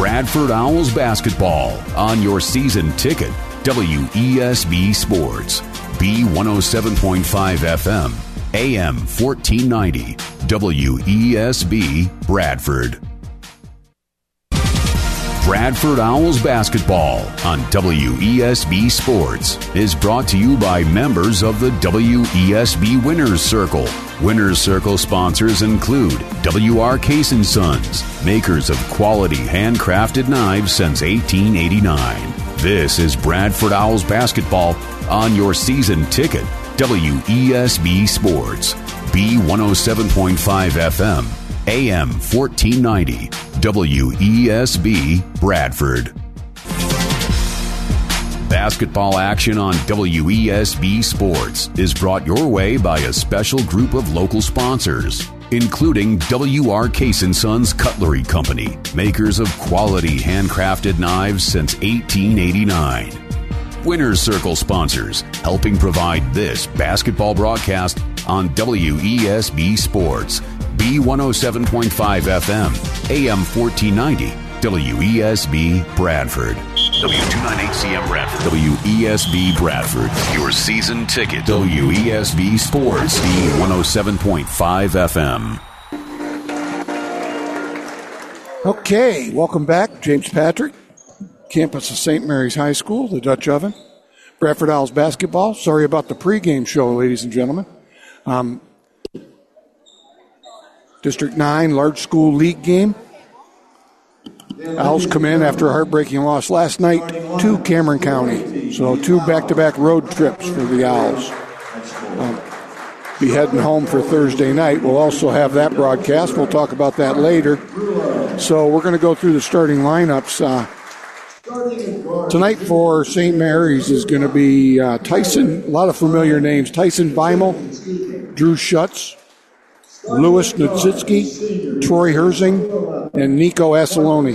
Bradford Owls basketball on your season ticket, WESB Sports, B107.5 FM, AM 1490, WESB Bradford. Bradford Owls basketball on WESB Sports is brought to you by members of the WESB Winners Circle. Winners Circle sponsors include W.R. Case & Sons, makers of quality handcrafted knives since 1889. This is Bradford Owls basketball on your season ticket, WESB Sports, B107.5 FM, AM 1490, WESB Bradford. Basketball action on WESB Sports is brought your way by a special group of local sponsors, including W.R. Case & Sons Cutlery Company, makers of quality handcrafted knives since 1889. Winners Circle sponsors, helping provide this basketball broadcast on WESB Sports, B107.5 FM, AM 1490, WESB Bradford. W298CM Bradford. WESB Bradford. Your season ticket. WESB Sports. B107.5 FM. Okay, welcome back. James Patrick, campus of St. Mary's High School, the Dutch Oven. Bradford Owls basketball. Sorry about the pregame show, ladies and gentlemen. District 9 large school league game. Owls come in after a heartbreaking loss last night to Cameron County. So 2 back-to-back road trips for the Owls. Be heading home for Thursday night. We'll also have that broadcast. We'll talk about that later. So we're going to go through the starting lineups. Tonight for St. Mary's is going to be Tyson, a lot of familiar names. Tyson Beimel, Drew Schutz, Louis Nudzitsky, Troy Herzing, and Nico Assaloni.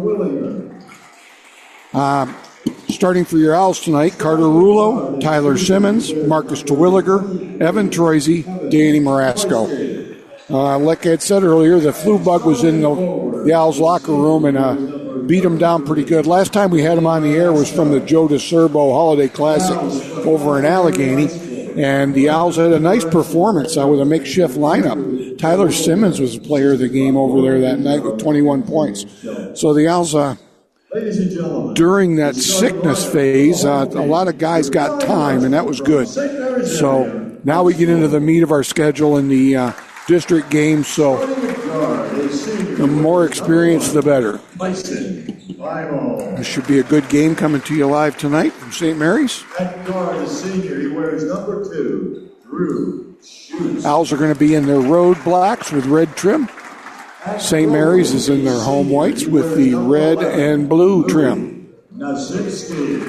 Starting for your Owls tonight, Carter Rulo, Tyler Simmons, Marcus Terwilliger, Evan Troisi, Danny Marasco. Like I had said earlier, the flu bug was in the Owls locker room and beat them down pretty good. Last time we had him on the air was from the Joe DeCerbo Holiday Classic over in Allegheny. And the Owls had a nice performance with a makeshift lineup. Tyler Simmons was the player of the game over there that night with 21 points. So the Owls, during that sickness phase, a lot of guys got time, and that was good. So now we get into the meat of our schedule in the district games. So the more experience, the better. This should be a good game coming to you live tonight from St. Mary's. At guard, the senior, he wears number 2, Drew Schutz. Owls are going to be in their road blacks with red trim. St. Mary's is in their home whites with the red and blue trim. Nazinski.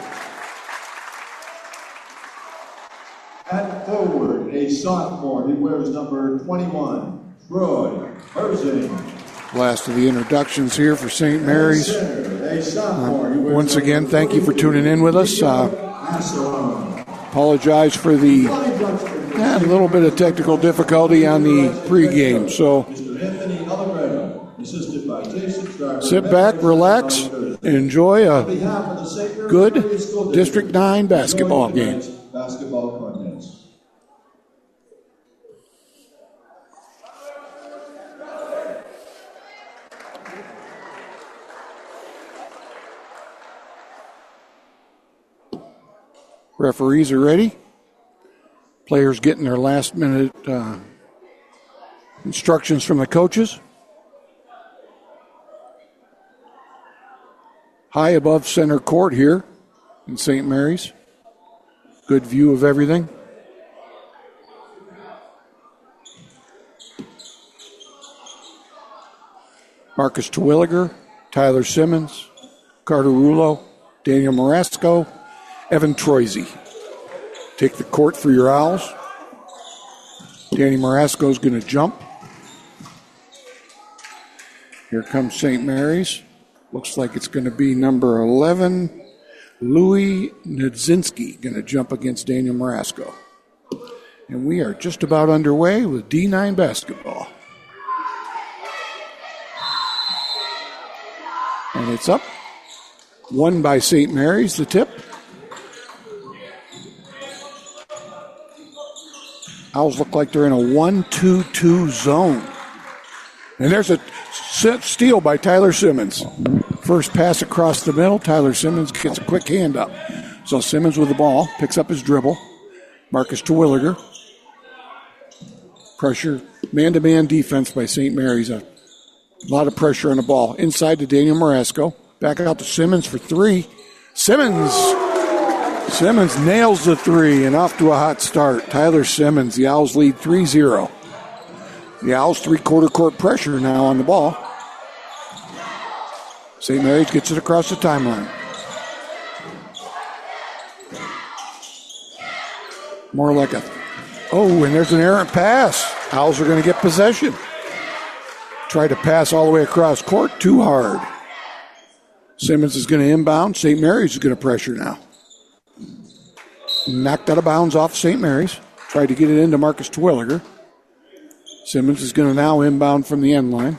At forward, a sophomore, he wears number 21, Troy Herzing. Last of the introductions here for St. Mary's. Once again, thank you for tuning in with us. Apologize for the little bit of technical difficulty on the pregame. So sit back, relax, and enjoy a good District 9 basketball game. Referees are ready. Players getting their last-minute instructions from the coaches. High above center court here in St. Mary's. Good view of everything. Marcus Terwilliger, Tyler Simmons, Carter Rulo, Daniel Marasco, Evan Troisi. Take the court for your Owls. Danny Marasco's going to jump. Here comes St. Mary's. Looks like it's going to be number 11, Louis Nudzinski, going to jump against Daniel Marasco. And we are just about underway with D9 basketball. And it's up. Won by St. Mary's, the tip. Owls look like they're in a 1-2-2 zone. And there's a steal by Tyler Simmons. First pass across the middle. Tyler Simmons gets a quick hand up. So Simmons with the ball, picks up his dribble. Marcus Terwilliger. Pressure, man-to-man defense by St. Mary's. A lot of pressure on the ball. Inside to Daniel Marasco. Back out to Simmons for three. Simmons nails the three and off to a hot start. Tyler Simmons, the Owls lead 3-0. The Owls three-quarter court pressure now on the ball. St. Mary's gets it across the timeline. More like a, and there's an errant pass. Owls are going to get possession. Tried to pass all the way across court, too hard. Simmons is going to inbound. St. Mary's is going to pressure now. Knocked out of bounds off St. Mary's. Tried to get it into Marcus Terwilliger. Simmons is going to now inbound from the end line.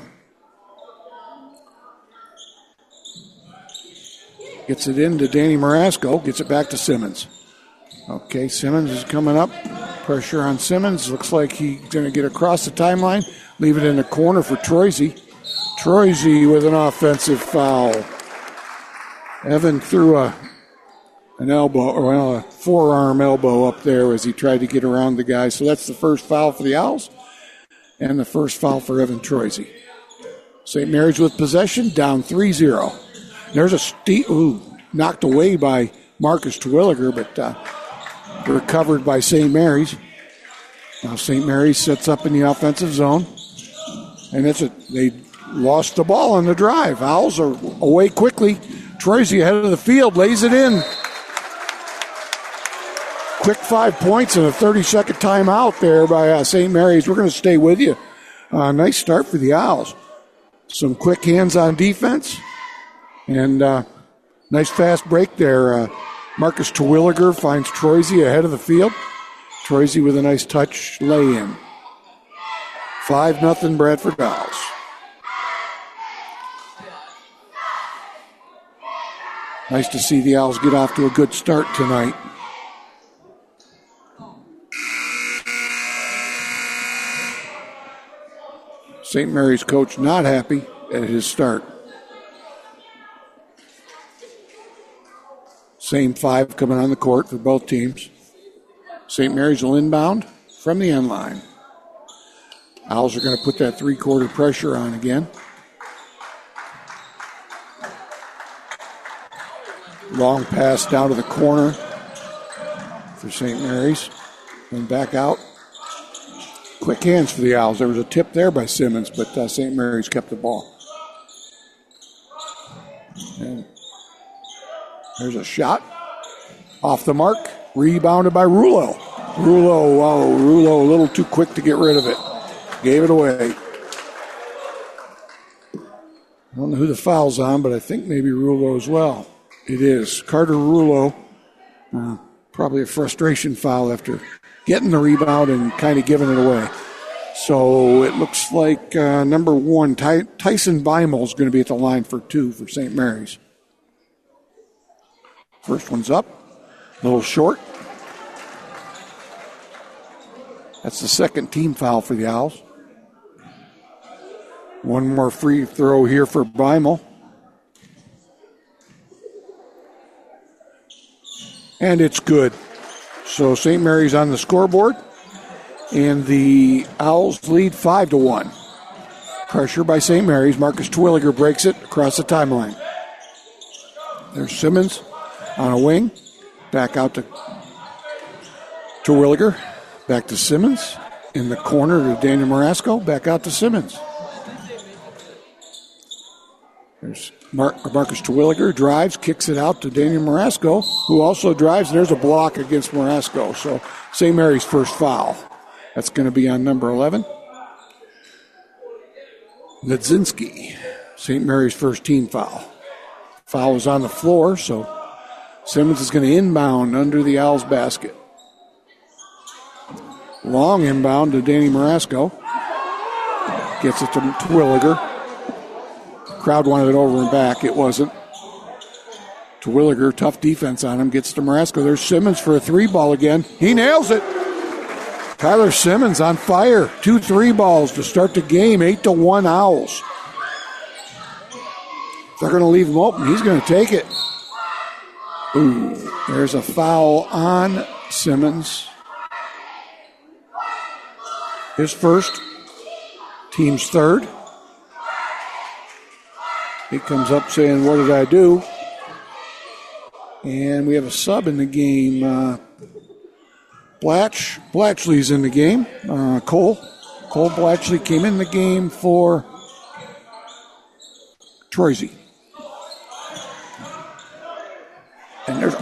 Gets it into Danny Marasco. Gets it back to Simmons. Okay, Simmons is coming up. Pressure on Simmons. Looks like he's going to get across the timeline. Leave it in the corner for Troisy. Troisy with an offensive foul. Evan threw an elbow, or a forearm elbow up there as he tried to get around the guy. So that's the first foul for the Owls and the first foul for Evan Troisy. St. Mary's with possession, down 3-0. There's a knocked away by Marcus Terwilliger, but recovered by St. Mary's. Now St. Mary's sets up in the offensive zone. And they lost the ball on the drive. Owls are away quickly. Troisy ahead of the field, lays it in. Quick 5 points and a 30-second timeout there by St. Mary's. We're going to stay with you. Nice start for the Owls. Some quick hands on defense. And nice fast break there. Marcus Terwilliger finds Troisy ahead of the field. Troisy with a nice touch lay-in. 5-0 Bradford Owls. Nice to see the Owls get off to a good start tonight. St. Mary's coach not happy at his start. Same five coming on the court for both teams. St. Mary's will inbound from the end line. Owls are going to put that three-quarter pressure on again. Long pass down to the corner for St. Mary's. And back out. Quick hands for the Owls. There was a tip there by Simmons, but St. Mary's kept the ball. And there's a shot. Off the mark. Rebounded by Rulo. Rulo a little too quick to get rid of it. Gave it away. I don't know who the foul's on, but I think maybe Rulo as well. It is. Carter Rulo. Probably a frustration foul after getting the rebound and kind of giving it away. So it looks like number one, Tyson Beimel is going to be at the line for two for St. Mary's. First one's up. A little short. That's the second team foul for the Owls. One more free throw here for Beimel. And it's good. So St. Mary's on the scoreboard. And the Owls lead 5-1. Pressure by St. Mary's. Marcus Terwilliger breaks it across the timeline. There's Simmons on a wing. Back out to Terwilliger. Back to Simmons. In the corner to Daniel Marasco. Back out to Simmons. There's Marcus Terwilliger drives, kicks it out to Daniel Marasco, who also drives. There's a block against Marasco. So St. Mary's first foul. That's going to be on number 11. Ledzinski, St. Mary's first team foul. Foul is on the floor, so Simmons is going to inbound under the Owls basket. Long inbound to Danny Marasco. Gets it to Terwilliger. crowd wanted it over and back. It wasn't. Terwilliger, tough defense on him, gets to Marasco. There's Simmons for a 3-ball again. He nails it. Tyler Simmons on fire. 2 3-balls to start the game. 8-1 Owls. If they're going to leave him open, he's going to take it. Ooh, there's a foul on Simmons. His first, team's third. He comes up saying, "What did I do?" And we have a sub in the game. Blatchley's in the game. Cole Blatchley came in the game for Troisy. And there's,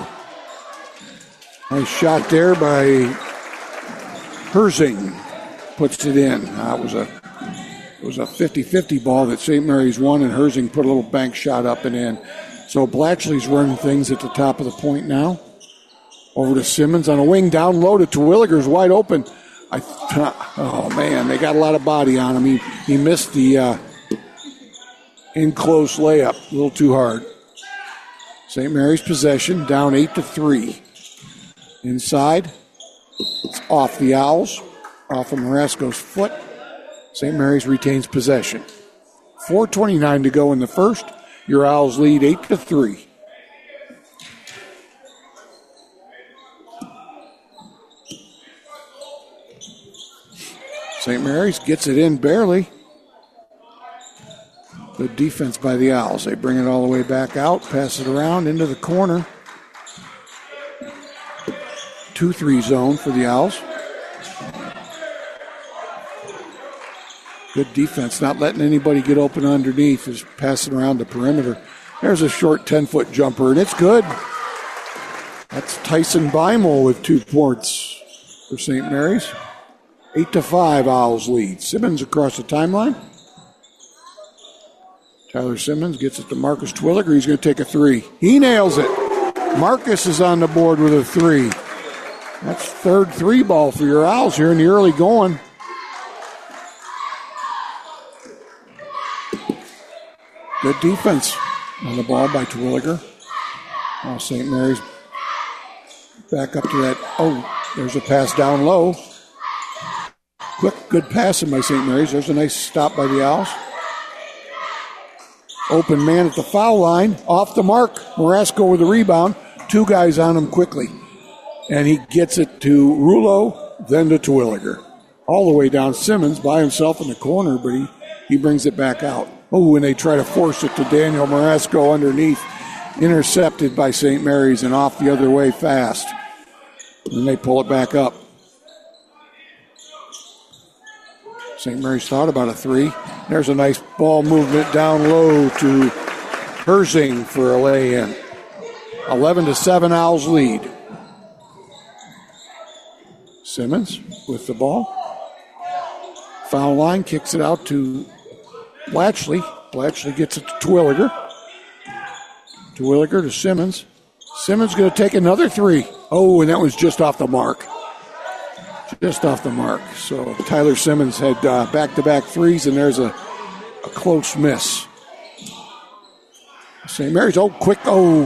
nice shot there by Herzing. Puts it in. It was a 50-50 ball that St. Mary's won, and Herzing put a little bank shot up and in. So Blatchley's running things at the top of the point now. Over to Simmons on a wing, down low to Terwilliger's wide open. Oh man, they got a lot of body on him. He missed the in close layup a little too hard. St. Mary's possession, down 8-3. Inside, it's off the Owls, off of Marasco's foot. St. Mary's retains possession. 4:29 to go in the first. Your Owls lead 8-3. St. Mary's gets it in barely. Good defense by the Owls. They bring it all the way back out, pass it around into the corner. 2-3 zone for the Owls. Good defense, not letting anybody get open underneath, just passing around the perimeter. There's a short 10-foot jumper, and it's good. That's Tyson Beimel with 2 points for St. Mary's. 8-5 Owls lead. Simmons across the timeline. Tyler Simmons gets it to Marcus Terwilliger. He's going to take a 3. He nails it. Marcus is on the board with a 3. That's third 3-ball for your Owls here in the early going. Good defense on the ball by Terwilliger. Now St. Mary's back up to that. There's a pass down low. Quick, good passing by St. Mary's. There's a nice stop by the Owls. Open man at the foul line. Off the mark. Marasco with the rebound. 2 guys on him quickly. And he gets it to Rulo, then to Terwilliger. All the way down. Simmons by himself in the corner, but he brings it back out. And they try to force it to Daniel Marasco underneath. Intercepted by St. Mary's and off the other way fast. And they pull it back up. St. Mary's thought about a 3. There's a nice ball movement down low to Herzing for a lay-in. 11-7 Owls lead. Simmons with the ball. Foul line, kicks it out to Blatchley. Blatchley gets it to Terwilliger. Terwilliger to Simmons. Simmons going to take another 3. And that was just off the mark. Just off the mark. So Tyler Simmons had back-to-back 3s, and there's a close miss. St. Mary's, quick.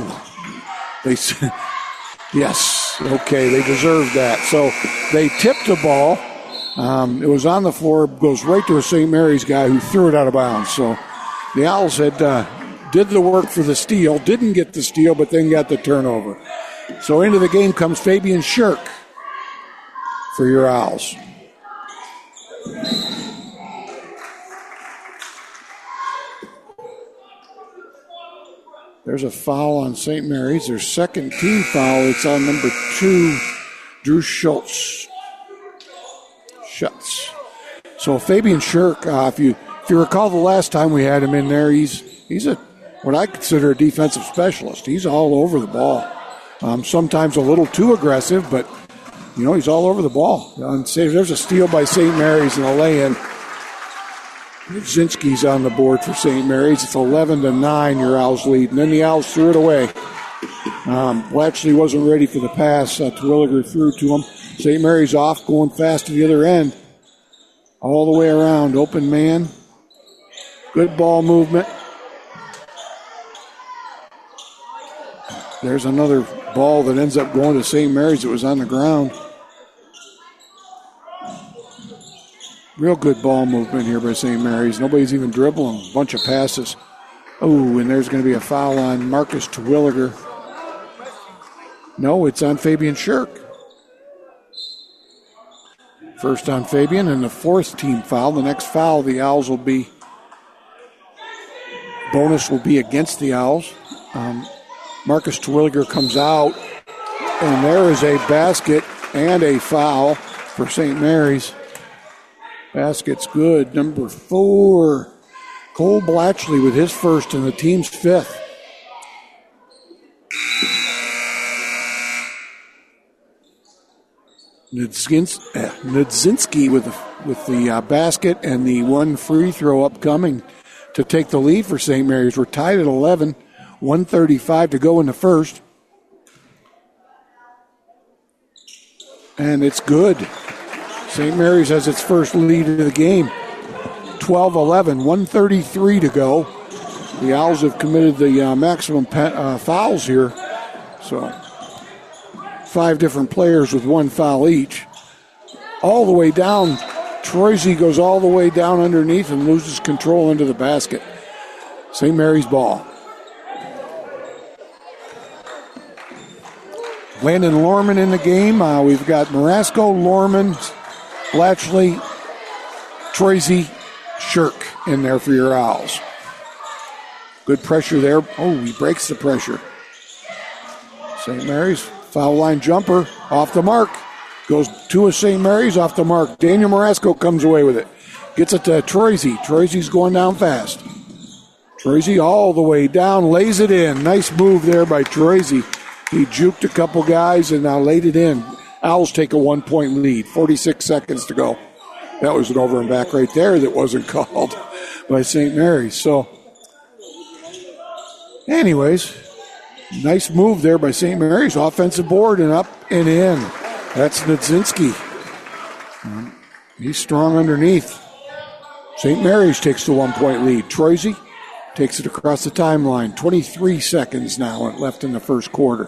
Yes, okay, they deserved that. So they tipped the ball. It was on the floor, goes right to a St. Mary's guy who threw it out of bounds. So the Owls had did the work for the steal, didn't get the steal, but then got the turnover. So into the game comes Fabian Shirk for your Owls. There's a foul on St. Mary's. Their second team foul. It's on number 2, Drew Schultz. So Fabian Shirk, if you recall the last time we had him in there, he's what I consider a defensive specialist. He's all over the ball. Sometimes a little too aggressive, but he's all over the ball. There's a steal by St. Mary's and a lay-in. Zinski's on the board for St. Mary's. It's 11-9, your Owls lead. And then the Owls threw it away. Blatchley wasn't ready for the pass. Terwilliger threw to him. St. Mary's off, going fast to the other end. All the way around. Open man. Good ball movement. There's another ball that ends up going to St. Mary's that was on the ground. Real good ball movement here by St. Mary's. Nobody's even dribbling. A bunch of passes. Oh, and there's going to be a foul on Marcus Terwilliger. No, it's on Fabian Shirk. First on Fabian, and the fourth team foul. The next foul, the Owls will be, bonus will be against the Owls. Marcus Terwilliger comes out, and there is a basket and a foul for St. Mary's. Basket's good. Number 4, Cole Blatchley with his first and the team's 5th. Nudzinski with the basket and the one free throw upcoming to take the lead for St. Mary's. We're tied at 11, 1:35 to go in the first. And it's good. St. Mary's has its first lead of the game. 12-11, 1:33 to go. The Owls have committed the maximum fouls here. So 5 different players with 1 foul each. All the way down. Troisi goes all the way down underneath and loses control into the basket. St. Mary's ball. Landon Lorman in the game. We've got Marasco, Lorman, Blatchley, Troisi, Shirk in there for your Owls. Good pressure there. Oh, he breaks the pressure. St. Mary's foul line jumper off the mark. Goes to a St. Mary's off the mark. Daniel Marasco comes away with it. Gets it to Troisi. Troisi's going down fast. Troisi all the way down, lays it in. Nice move there by Troisi. He juked a couple guys and now laid it in. Owls take a 1-point lead. 46 seconds to go. That was an over and back right there that wasn't called by St. Mary's. So, anyways, nice move there by St. Mary's. Offensive board and up and in. That's Nudzinski. He's strong underneath. St. Mary's takes the 1-point lead. Troisi takes it across the timeline. 23 seconds now left in the first quarter.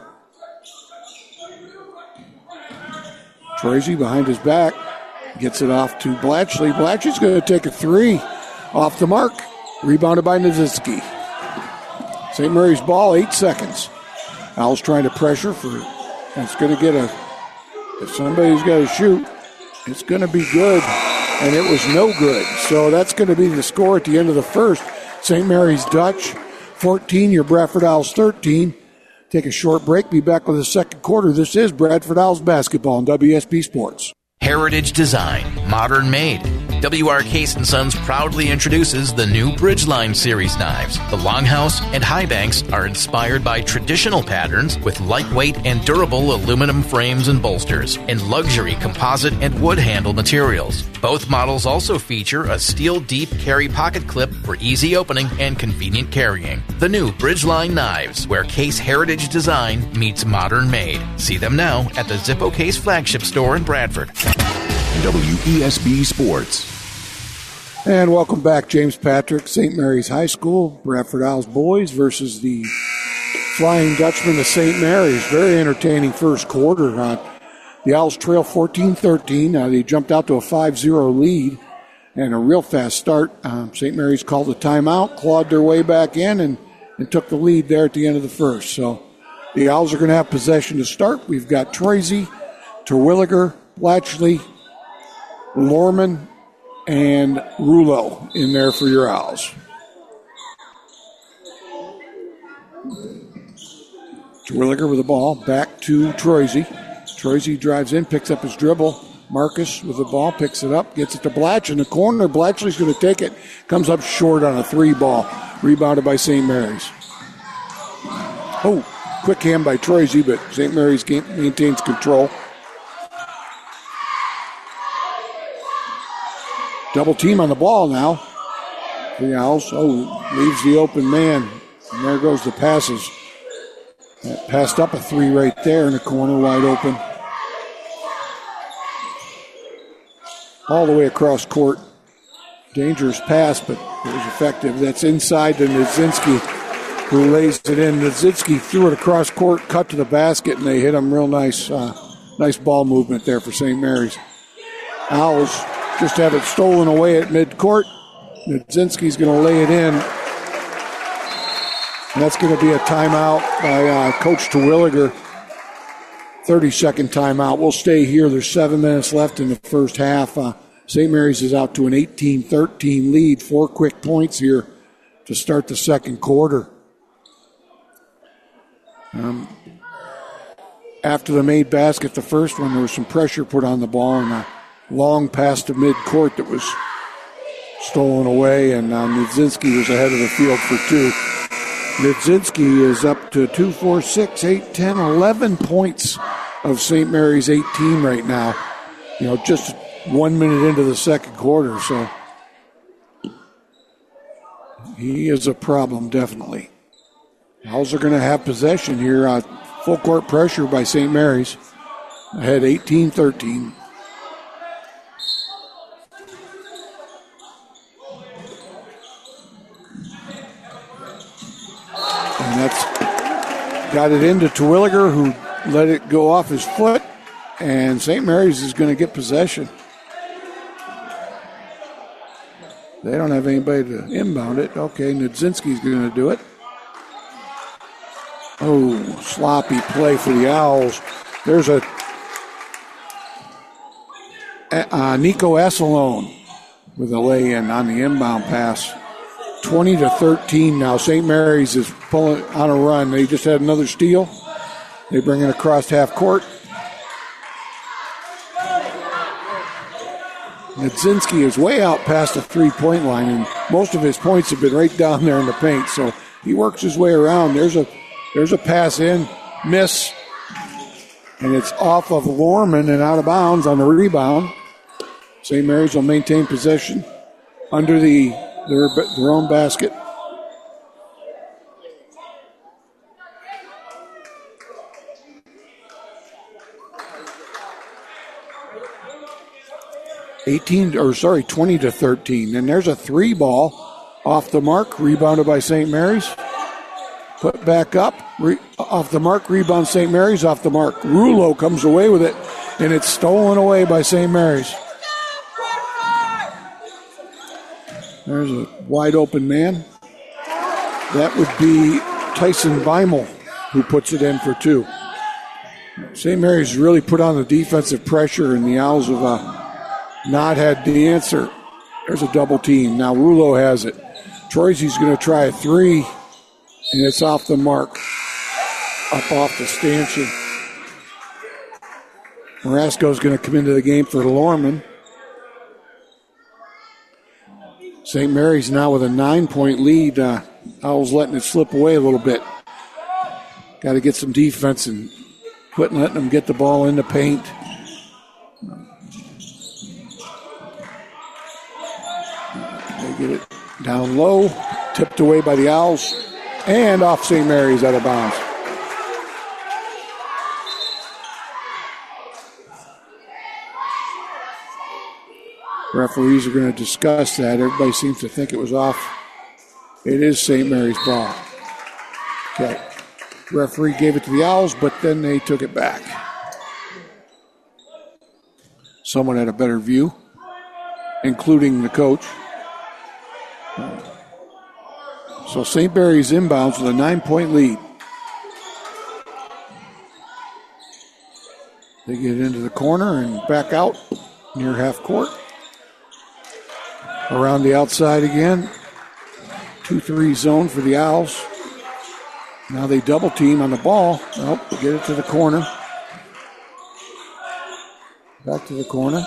Troisi behind his back. Gets it off to Blatchley. Blatchley's going to take a 3 off the mark. Rebounded by Nudzinski. St. Mary's ball, 8 seconds. Owls trying to pressure for, it's going to get if somebody's got to shoot, it's going to be good. And it was no good. So that's going to be the score at the end of the first. St. Mary's Dutch, 14, your Bradford Owls 13. Take a short break, be back with the second quarter. This is Bradford Owls basketball on WSB Sports. Heritage design, modern made. W.R. Case & Sons proudly introduces the new Bridgeline Series knives. The Longhouse and Highbanks are inspired by traditional patterns with lightweight and durable aluminum frames and bolsters and luxury composite and wood handle materials. Both models also feature a steel deep carry pocket clip for easy opening and convenient carrying. The new Bridgeline knives, where Case heritage design meets modern made. See them now at the Zippo Case flagship store in Bradford. WESB Sports. And welcome back, James Patrick, St. Mary's High School, Bradford Owls boys versus the Flying Dutchman of St. Mary's. Very entertaining first quarter. The Owls trail 14-13. They jumped out to a 5-0 lead and a real fast start. St. Mary's called a timeout, clawed their way back in, and took the lead there at the end of the first. So the Owls are going to have possession to start. We've got Troisi, Terwilliger, Blatchley, Lorman, and Rulo in there for your Owls. Terwilliger with the ball, back to Troisi. Troisi drives in, picks up his dribble. Marcus with the ball, picks it up, gets it to Blatch in the corner. Blatchley's going to take it. Comes up short on a 3 ball. Rebounded by St. Mary's. Oh, quick hand by Troisi, but St. Mary's maintains control. Double team on the ball now. The Owls, leaves the open man. And there goes the passes. That passed up a 3 right there in the corner, wide open. All the way across court. Dangerous pass, but it was effective. That's inside to Nudzinski. who lays it in. Nudzinski threw it across court, cut to the basket, and they hit him real nice. Nice ball movement there for St. Mary's. Owls just have it stolen away at midcourt. Nudzinski's going to lay it in. And that's going to be a timeout by Coach Terwilliger. 30-second timeout. We'll stay here. There's 7 minutes left in the first half. St. Mary's is out to an 18-13 lead. 4 quick points here to start the second quarter. After the made basket, the first one, there was some pressure put on the ball and a long pass to midcourt that was stolen away, and Nudzinski was ahead of the field for 2. Nudzinski is up to 2, 4, 6, 8, 10, 11 points of St. Mary's 18 right now. Just 1 minute into the second quarter, so he is a problem, definitely. Owls are going to have possession here. Full court pressure by St. Mary's. Ahead 18-13. And that's got it into Terwilliger, who let it go off his foot. And St. Mary's is going to get possession. They don't have anybody to inbound it. Okay, Nudzinski's going to do it. Oh, sloppy play for the Owls. There's a Nico Assalone with a lay-in on the inbound pass. 20-13 now. St. Mary's is pulling on a run. They just had another steal. They bring it across half court. Nudzinski is way out past the three-point line, and most of his points have been right down there in the paint. So he works his way around. There's a pass in, miss, and it's off of Lorman and out of bounds on the rebound. St. Mary's will maintain possession under their own basket. – 20-13. And there's a 3 ball off the mark, rebounded by St. Mary's. Put back up, off the mark, rebound St. Mary's, off the mark. Rulo comes away with it, and it's stolen away by St. Mary's. There's a wide open man. That would be Tyson Weimel, who puts it in for 2. St. Mary's really put on the defensive pressure, and the Owls have not had the answer. There's a double team. Now Rulo has it. Troisi's going to try a 3, and it's off the mark, up off the stanchion. Marasco's going to come into the game for Lorman. St. Mary's now with a 9-point lead. Owls letting it slip away a little bit. Got to get some defense and quit letting them get the ball in the paint. They get it down low, tipped away by the Owls, and off St. Mary's, out of bounds. Referees are going to discuss that. Everybody seems to think it was off. It is St. Mary's ball. Okay. Referee gave it to the Owls, but then they took it back. Someone had a better view, including the coach. So St. Mary's inbounds with a 9-point lead. They get into the corner and back out near half court. Around the outside again. 2-3 zone for the Owls. Now they double team on the ball. Nope, get it to the corner. Back to the corner.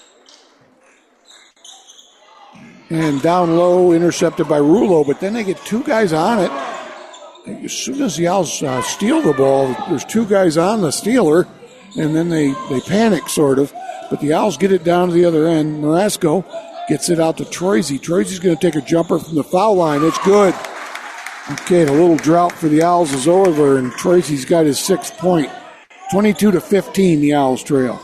And down low, intercepted by Rulo, but then they get 2 guys on it. As soon as the Owls steal the ball, there's 2 guys on the stealer, and then they panic, sort of. But the Owls get it down to the other end. Marasco gets it out to Troisi. Troisi's going to take a jumper from the foul line. It's good. Okay, the little drought for the Owls is over, and Troisi's got his 6th point. 22-15, the Owls trail.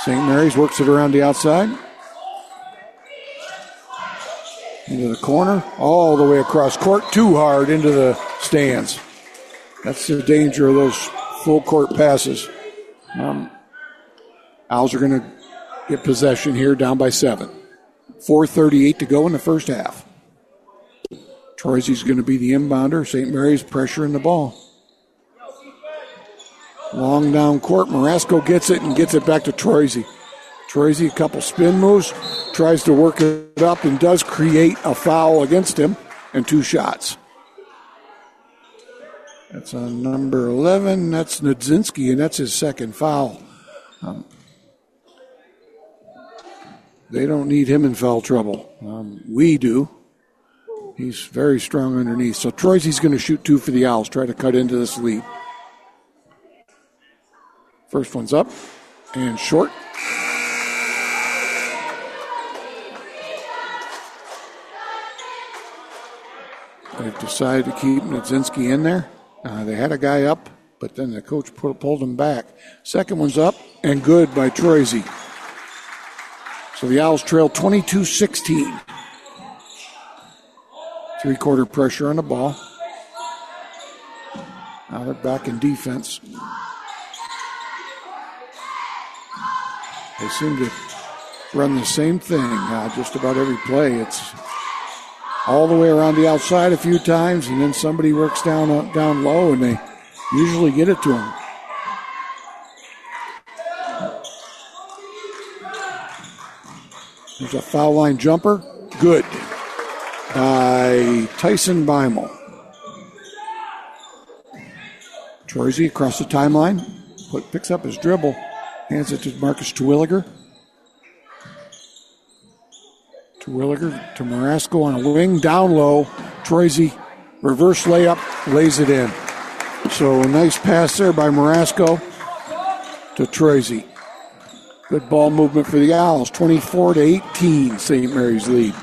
St. Mary's works it around the outside. Into the corner, all the way across court, too hard into the stands. That's the danger of those full court passes. Owls are going to get possession here, down by 7. 4:38 to go in the first half. Troisi's going to be the inbounder. St. Mary's pressuring the ball. Long down court. Marasco gets it and gets it back to Troisi. Troisi, a couple spin moves, tries to work it up and does create a foul against him and 2 shots. That's on number 11. That's Nudzinski, and that's his second foul. They don't need him in foul trouble. We do. He's very strong underneath. So Troisi's going to shoot 2 for the Owls, try to cut into this lead. First one's up and short. They've decided to keep Nudzinski in there. They had a guy up, but then the coach pulled him back. Second one's up and good by Troisi. So the Owls trail 22-16. 3-quarter pressure on the ball. Now they're back in defense. They seem to run the same thing just about every play. It's all the way around the outside a few times, and then somebody works down low, and they usually get it to them. There's a foul line jumper. Good. By Tyson Beimel. Troisi across the timeline. Picks up his dribble. Hands it to Marcus Terwilliger. Terwilliger to Marasco on a wing. Down low. Troisi, reverse layup, lays it in. So a nice pass there by Marasco to Troisi. Good ball movement for the Owls. 24-18, St. Mary's lead.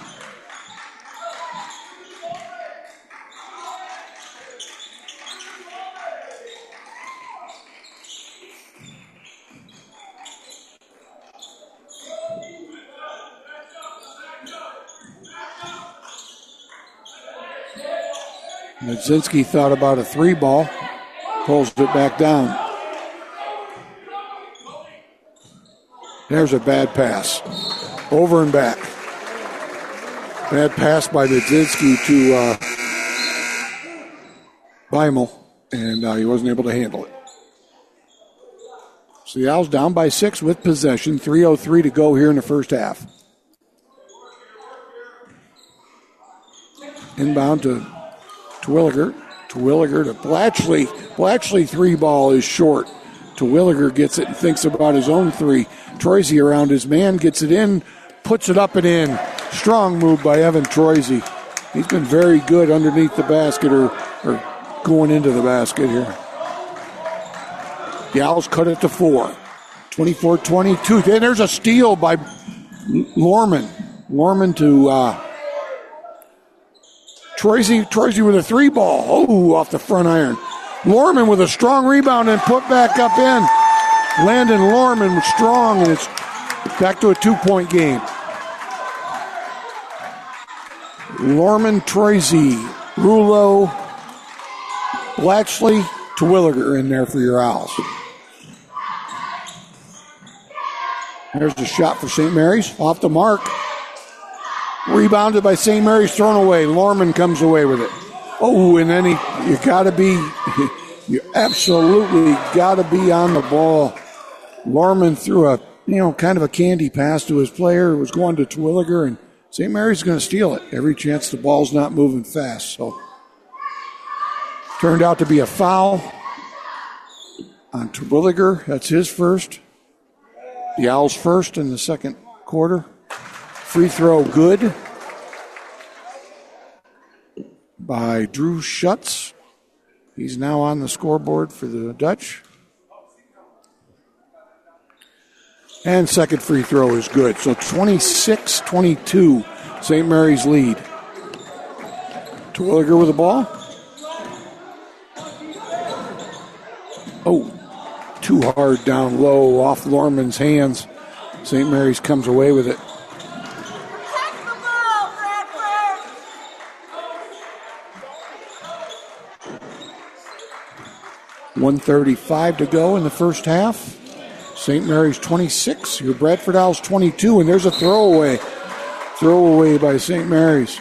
Nudzinski thought about a 3-ball, pulls it back down. There's a bad pass. Over and back. Bad pass by Nudzinski to Beimel, and he wasn't able to handle it. So the Owls down by 6 with possession. 3:03 to go here in the first half. Inbound to Terwilliger. Terwilliger to Blatchley. Blatchley 3-ball is short. Terwilliger gets it and thinks about his own 3. Troisi around his man, gets it in, puts it up and in. Strong move by Evan Troisi. He's been very good underneath the basket or going into the basket here. The Owls cut it to 4. 24-22. Then there's a steal by Lorman. Lorman to Troisi. Troisi with a 3-ball. Oh, off the front iron. Lorman with a strong rebound and put back up in. Landon Lorman was strong, and it's back to a 2-point game. Lorman, Troisi, Rulo, Blatchley, Terwilliger in there for your Owls. There's the shot for St. Mary's. Off the mark. Rebounded by St. Mary's, thrown away. Lorman comes away with it. Oh, and then you absolutely got to be on the ball. Lorman threw a, kind of a candy pass to his player. It was going to Terwilliger, and St. Mary's going to steal it. Every chance the ball's not moving fast. So, turned out to be a foul on Terwilliger. That's his first. The Owls first in the second quarter. Free throw good by Drew Schutz. He's now on the scoreboard for the Dutch. And second free throw is good. So 26-22, St. Mary's lead. Terwilliger with the ball. Oh, too hard down low off Lorman's hands. St. Mary's comes away with it. .135 to go in the first half. St. Mary's 26, your Bradford Owls 22, and there's a throwaway. Throwaway by St. Mary's.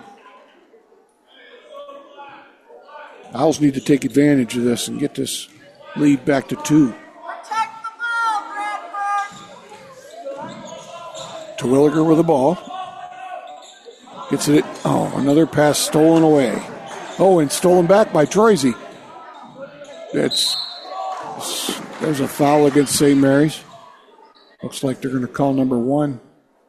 Owls need to take advantage of this and get this lead back to 2. Protect the ball, Bradford. Terwilliger with the ball. Gets it. Oh, another pass stolen away. Oh, and stolen back by Troisy. There's a foul against St. Mary's. Looks like they're going to call number 1.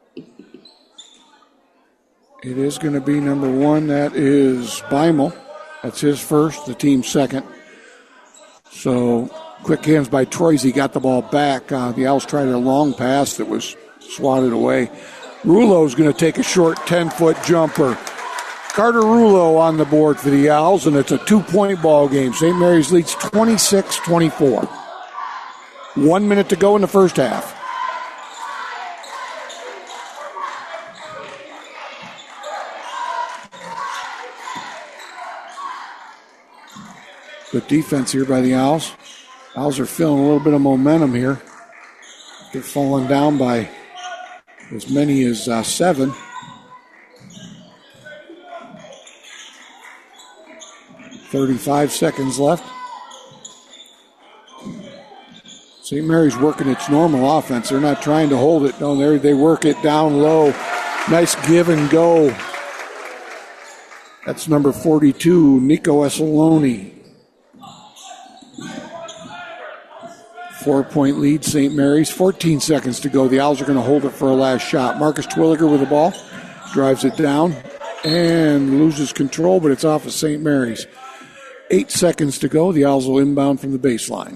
It is going to be number 1. That is Beimel. That's his first, the team's second. So, quick hands by Troisy, got the ball back. The Owls tried a long pass that was swatted away. Rouleau's going to take a short 10-foot jumper. Carter Rouleau on the board for the Owls, and it's a 2-point ball game. St. Mary's leads 26-24. 1 minute to go in the first half. Good defense here by the Owls. Owls are feeling a little bit of momentum here. They're falling down by as many as 7. .35 seconds left. St. Mary's working its normal offense. They're not trying to hold it. No, they work it down low. Nice give and go. That's number 42, Nico Essaloni. 4-point lead, St. Mary's. 14 seconds to go. The Owls are going to hold it for a last shot. Marcus Terwilliger with the ball. Drives it down and loses control, but it's off of St. Mary's. 8 seconds to go. The Owls will inbound from the baseline.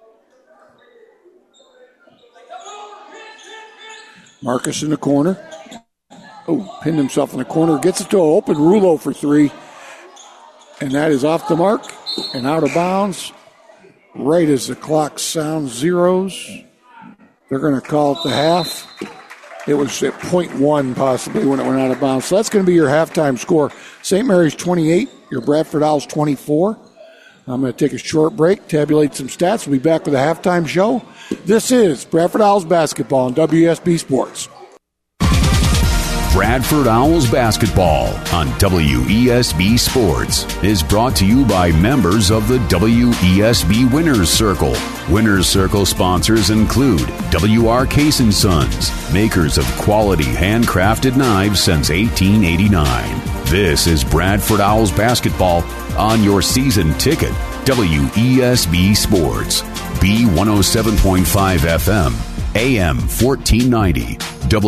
Marcus in the corner. Oh, pinned himself in the corner. Gets it to an open Rouleau for 3. And that is off the mark and out of bounds. Right as the clock sounds zeros. They're going to call it the half. It was at .1 possibly when it went out of bounds. So that's going to be your halftime score. St. Mary's 28, your Bradford Owls 24. I'm going to take a short break, tabulate some stats. We'll be back with a halftime show. This is Bradford Owls basketball on WSB Sports. Bradford Owls basketball on WESB Sports is brought to you by members of the WESB Winners Circle. Winners Circle sponsors include W.R. Case & Sons, makers of quality handcrafted knives since 1889. This is Bradford Owls basketball on your season ticket, WESB Sports, B107.5 FM. AM 1490,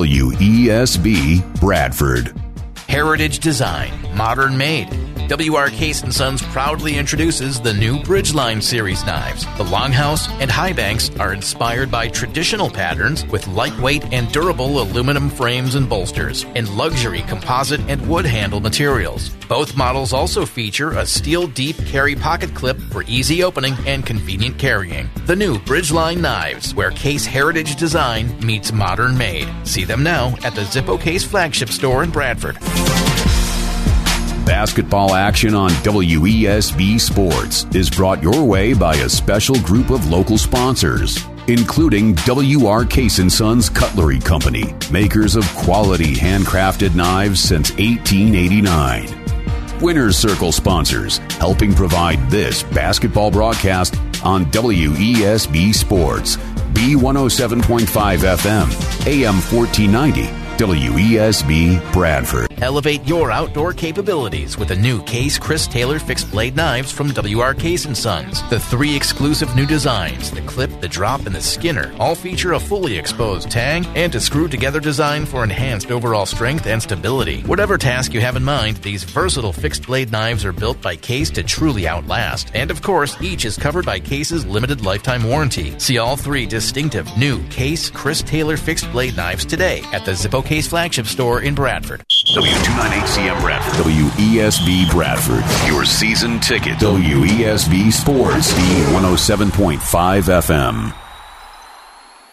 WESB Bradford. Heritage design, modern made. W.R. Case & Sons proudly introduces the new Bridgeline Series knives. The Longhouse and Highbanks are inspired by traditional patterns with lightweight and durable aluminum frames and bolsters and luxury composite and wood handle materials. Both models also feature a steel deep carry pocket clip for easy opening and convenient carrying. The new Bridgeline knives, where Case heritage design meets modern made. See them now at the Zippo Case flagship store in Bradford. Basketball action on WESB Sports is brought your way by a special group of local sponsors, including W.R. Case & Sons Cutlery Company, makers of quality handcrafted knives since 1889. Winners Circle sponsors, helping provide this basketball broadcast on WESB Sports, B107.5 FM, AM 1490. WESB Bradford. Elevate your outdoor capabilities with the new Case Chris Taylor fixed blade knives from W.R. Case & Sons. The 3 exclusive new designs, the clip, the drop, and the skinner, all feature a fully exposed tang and a screw-together design for enhanced overall strength and stability. Whatever task you have in mind, these versatile fixed blade knives are built by Case to truly outlast. And of course, each is covered by Case's limited lifetime warranty. See all 3 distinctive new Case Chris Taylor fixed blade knives today at the Zippo Case flagship store in Bradford. W298CM Bradford. WESB Bradford. Your season ticket. WESB Sports. B107.5 FM.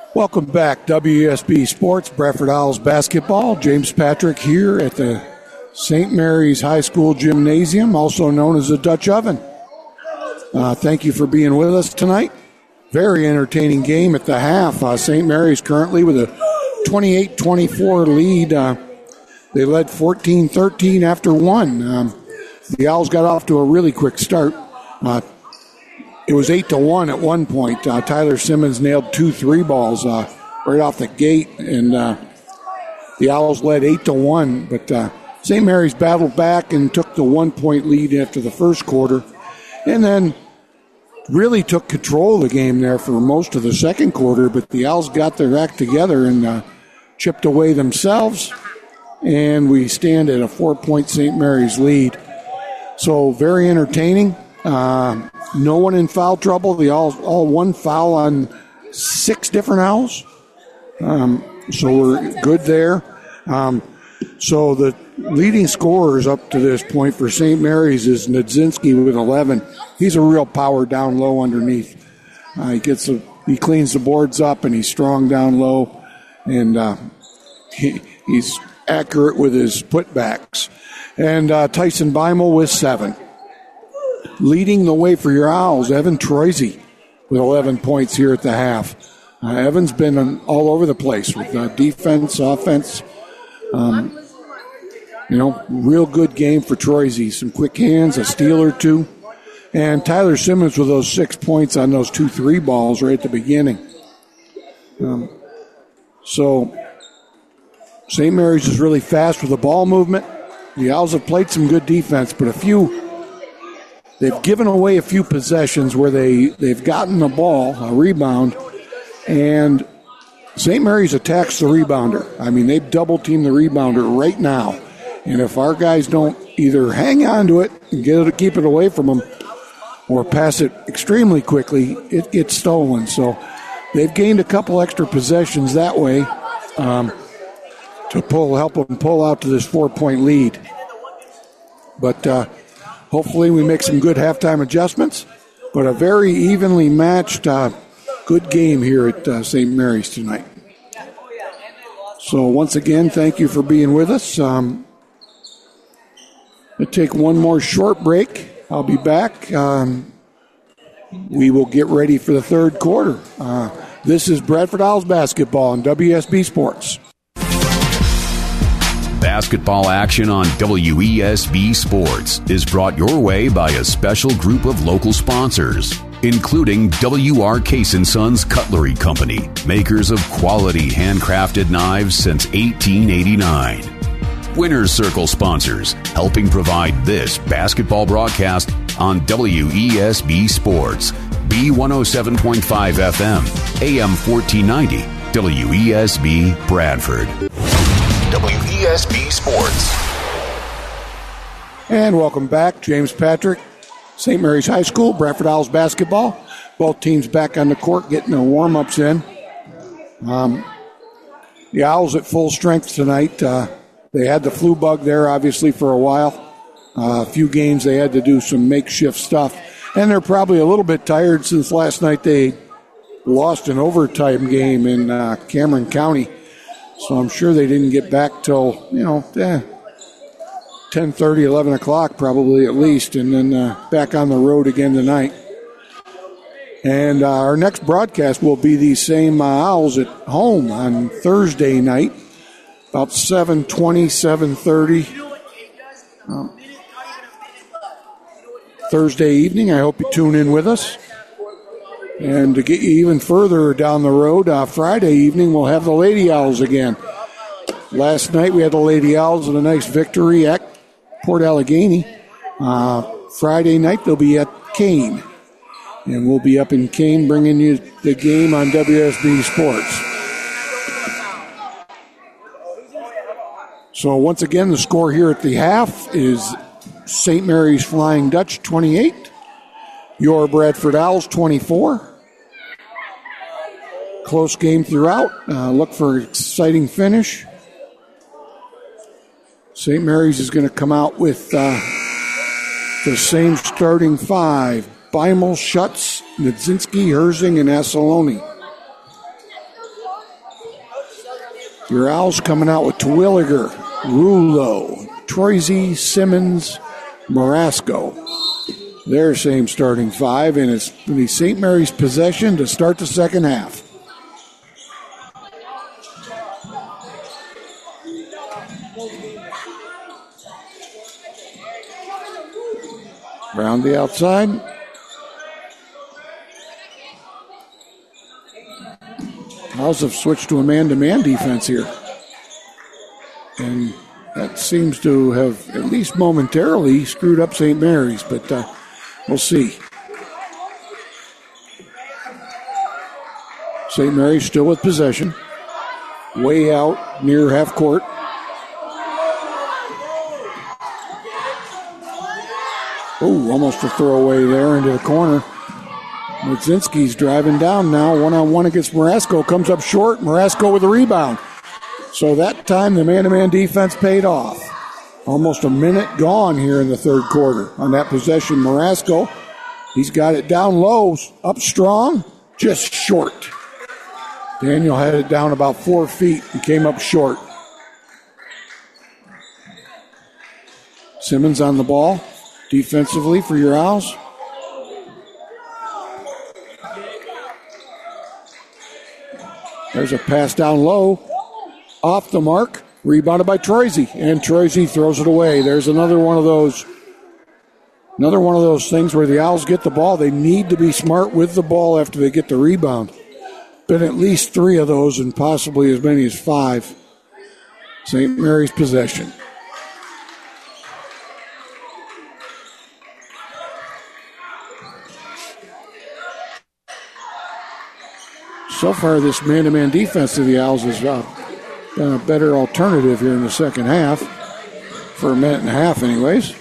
Welcome back, WESB Sports, Bradford Owls basketball. James Patrick here at the St. Mary's High School Gymnasium, also known as the Dutch Oven. Thank you for being with us tonight. Very entertaining game at the half. St. Mary's currently with a 28-24 lead. They led 14-13 after one. The Owls got off to a really quick start. It was 8-1 at one point. Tyler Simmons nailed 2 3 balls right off the gate, and the Owls led 8-1. But St. Mary's battled back and took the 1-point lead after the first quarter, and then really took control of the game there for most of the second quarter. But the Owls got their act together and chipped away themselves, and we stand at a 4-point St. Mary's lead. So very entertaining. No one in foul trouble. The Owls all one foul on 6 different Owls. So we're good there. So the leading scorers up to this point for St. Mary's is Nadzinski with 11. He's a real power down low underneath. He cleans the boards up, and he's strong down low, and he's accurate with his putbacks. And Tyson Beimel with 7. Leading the way for your Owls, Evan Troisi with 11 points here at the half. Evan's been all over the place with defense, offense. Real good game for Troisi. Some quick hands, a steal or two. And Tyler Simmons with those 6 points on those 2 3 balls right at the beginning. So St. Mary's is really fast with the ball movement. The Owls have played some good defense, but they've given away a few possessions where they've gotten the ball, a rebound, and St. Mary's attacks the rebounder. I mean, they've double-teamed the rebounder right now. And if our guys don't either hang on to it and keep it away from them or pass it extremely quickly, it gets stolen. So they've gained a couple extra possessions that way to help them pull out to this 4-point lead. But hopefully we make some good halftime adjustments. But a very evenly matched good game here at St. Mary's tonight. So once again, thank you for being with us. We'll take one more short break. I'll be back. We will get ready for the third quarter. This is Bradford Owls basketball on WSB Sports. Basketball action on WESB Sports is brought your way by a special group of local sponsors, including W.R. Case & Sons Cutlery Company, makers of quality handcrafted knives since 1889. Winner's Circle sponsors, helping provide this basketball broadcast on WESB Sports, B107.5 FM, AM 1490, WESB Bradford. WESB Sports. And welcome back. James Patrick, St. Mary's High School, Bradford Owls basketball. Both teams back on the court getting their warm-ups in. The Owls at full strength tonight. They had the flu bug there, obviously, for a while. A few games they had to do some makeshift stuff. And they're probably a little bit tired since last night they lost an overtime game in Cameron County. So I'm sure they didn't get back till, 10:30, 11 o'clock probably at least, and then back on the road again tonight. And our next broadcast will be the same Owls at home on Thursday night, about 7:20, 7:30. Thursday evening. I hope you tune in with us. And to get you even further down the road, Friday evening we'll have the Lady Owls again. Last night we had the Lady Owls with a nice victory at Port Allegheny. Friday night they'll be at Kane. And we'll be up in Kane bringing you the game on WSB Sports. So once again, the score here at the half is St. Mary's Flying Dutch 28, your Bradford Owls 24. Close game throughout. Look for an exciting finish. St. Mary's is going to come out with the same starting five. Beimel, Schutz, Nadzinski, Herzing, and Assaloni. Your Owls coming out with Terwilliger, Rulo, Troise, Simmons, Marasco. Their same starting five, and it's the St. Mary's possession to start the second half. Around the outside. Owls have switched to a man-to-man defense here. And that seems to have, at least momentarily, screwed up St. Mary's, but we'll see. St. Mary's still with possession. Way out near half court. Oh, almost a throwaway there into the corner. Mudzinski's driving down now. One-on-one against Marasco. Comes up short. Marasco with a rebound. So that time the man-to-man defense paid off. Almost a minute gone here in the third quarter on that possession. Marasco, he's got it down low, up strong, just short. Daniel had it down about 4 feet and came up short. Simmons on the ball defensively for your Owls. There's a pass down low. Off the mark. Rebounded by Troise. And Troise throws it away. There's another one of those things where the Owls get the ball. They need to be smart with the ball after they get the rebound. Been at least 3 of those and possibly as many as 5. St. Mary's possession. So far, this man-to-man defense of the Owls has been a better alternative here in the second half, for a minute and a half anyways.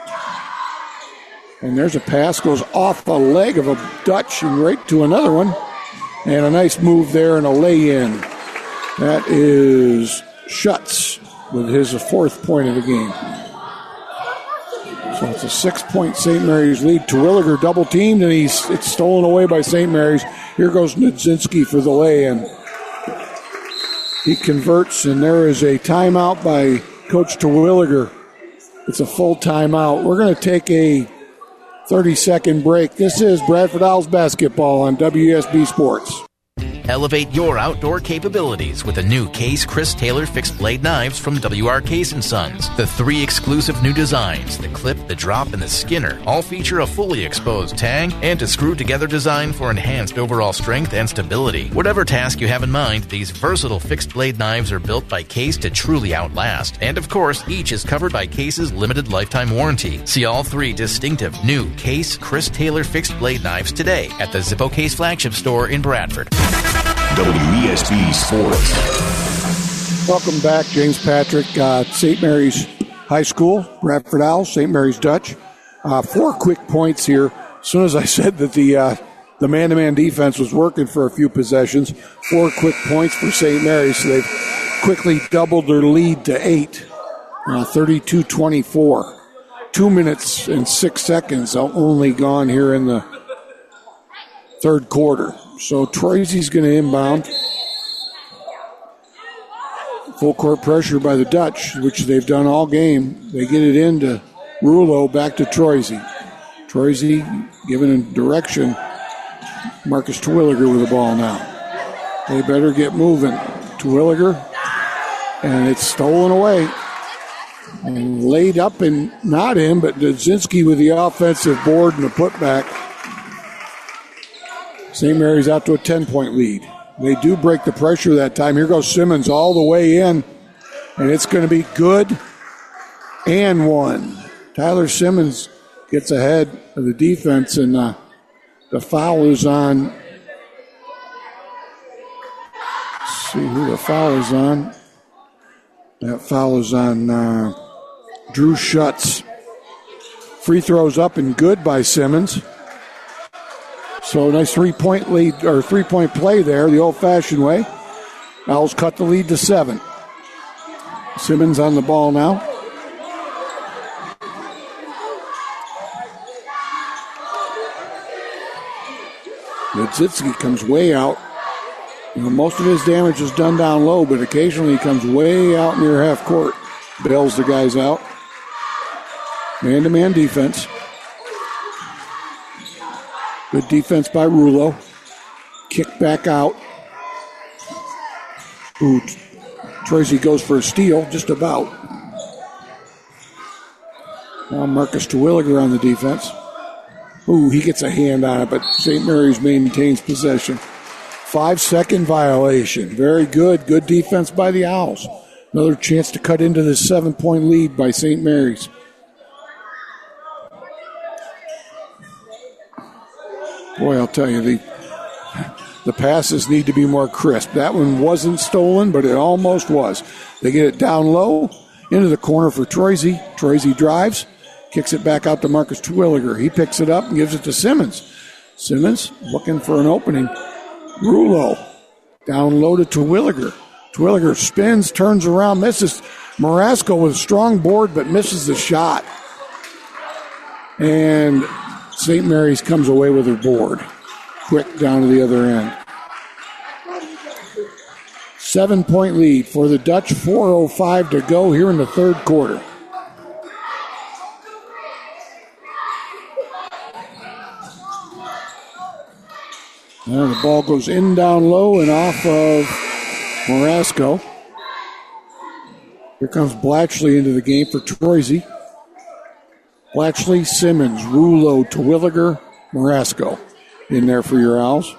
And there's a pass, goes off a leg of a Dutch and right to another one. And a nice move there and a lay-in. That is Schutz with his 4th point of the game. So it's a 6-point St. Mary's lead. Terwilliger double-teamed, and it's stolen away by St. Mary's. Here goes Mudzinski for the lay-in. He converts, and there is a timeout by Coach Terwilliger. It's a full timeout. We're going to take a 30-second break. This is Bradford Owls basketball on WSB Sports. Elevate your outdoor capabilities with the new Case Chris Taylor fixed blade knives from W.R. Case & Sons. The 3 exclusive new designs, the clip, the drop, and the skinner, all feature a fully exposed tang and a screw-together design for enhanced overall strength and stability. Whatever task you have in mind, these versatile fixed blade knives are built by Case to truly outlast. And of course, each is covered by Case's limited lifetime warranty. See all 3 distinctive new Case Chris Taylor fixed blade knives today at the Zippo Case flagship store in Bradford. WESB Sports. Welcome back, James Patrick, St. Mary's High School, Bradford Owls, St. Mary's Dutch. 4 quick points here. As soon as I said that the man-to-man defense was working for a few possessions, 4 quick points for St. Mary's. So they've quickly doubled their lead to 8, 32-24. 2 minutes and 6 seconds only gone here in the third quarter. So Troise's going to inbound. Full court pressure by the Dutch, which they've done all game. They get it into Rulo, back to Troise. Troise giving a direction. Marcus Terwilliger with the ball now. They better get moving. Terwilliger, and it's stolen away. And laid up and not in, but Dudzinski with the offensive board and the putback. St. Mary's out to a 10-point lead. They do break the pressure that time. Here goes Simmons all the way in, and it's going to be good and 1. Tyler Simmons gets ahead of the defense, and the foul is on. Let's see who the foul is on. That foul is on Drew Schutz. Free throws up and good by Simmons. So nice 3-point lead, or 3-point play there, the old-fashioned way. Owls cut the lead to 7. Simmons on the ball now. Mudzinski comes way out. Most of his damage is done down low, but occasionally he comes way out near half court. Bails the guys out. Man-to-man defense. Good defense by Rulo. Kick back out. Ooh, Tracy goes for a steal, just about. Now Marcus Terwilliger on the defense. Ooh, he gets a hand on it, but St. Mary's maintains possession. 5-second violation. Very good. Good defense by the Owls. Another chance to cut into this 7-point lead by St. Mary's. Boy, I'll tell you, the passes need to be more crisp. That one wasn't stolen, but it almost was. They get it down low, into the corner for Troisy. Troisy drives, kicks it back out to Marcus Terwilliger. He picks it up and gives it to Simmons. Simmons looking for an opening. Rulo down low to Terwilliger. Terwilliger spins, turns around, misses. Marasco with a strong board, but misses the shot. And St. Mary's comes away with her board. Quick down to the other end. 7-point lead for the Dutch. 4:05 to go here in the third quarter. Now the ball goes in down low and off of Marasco. Here comes Blatchley into the game for Troisy. Blatchley, Simmons, Rulo, Terwilliger, Marasco in there for your Owls.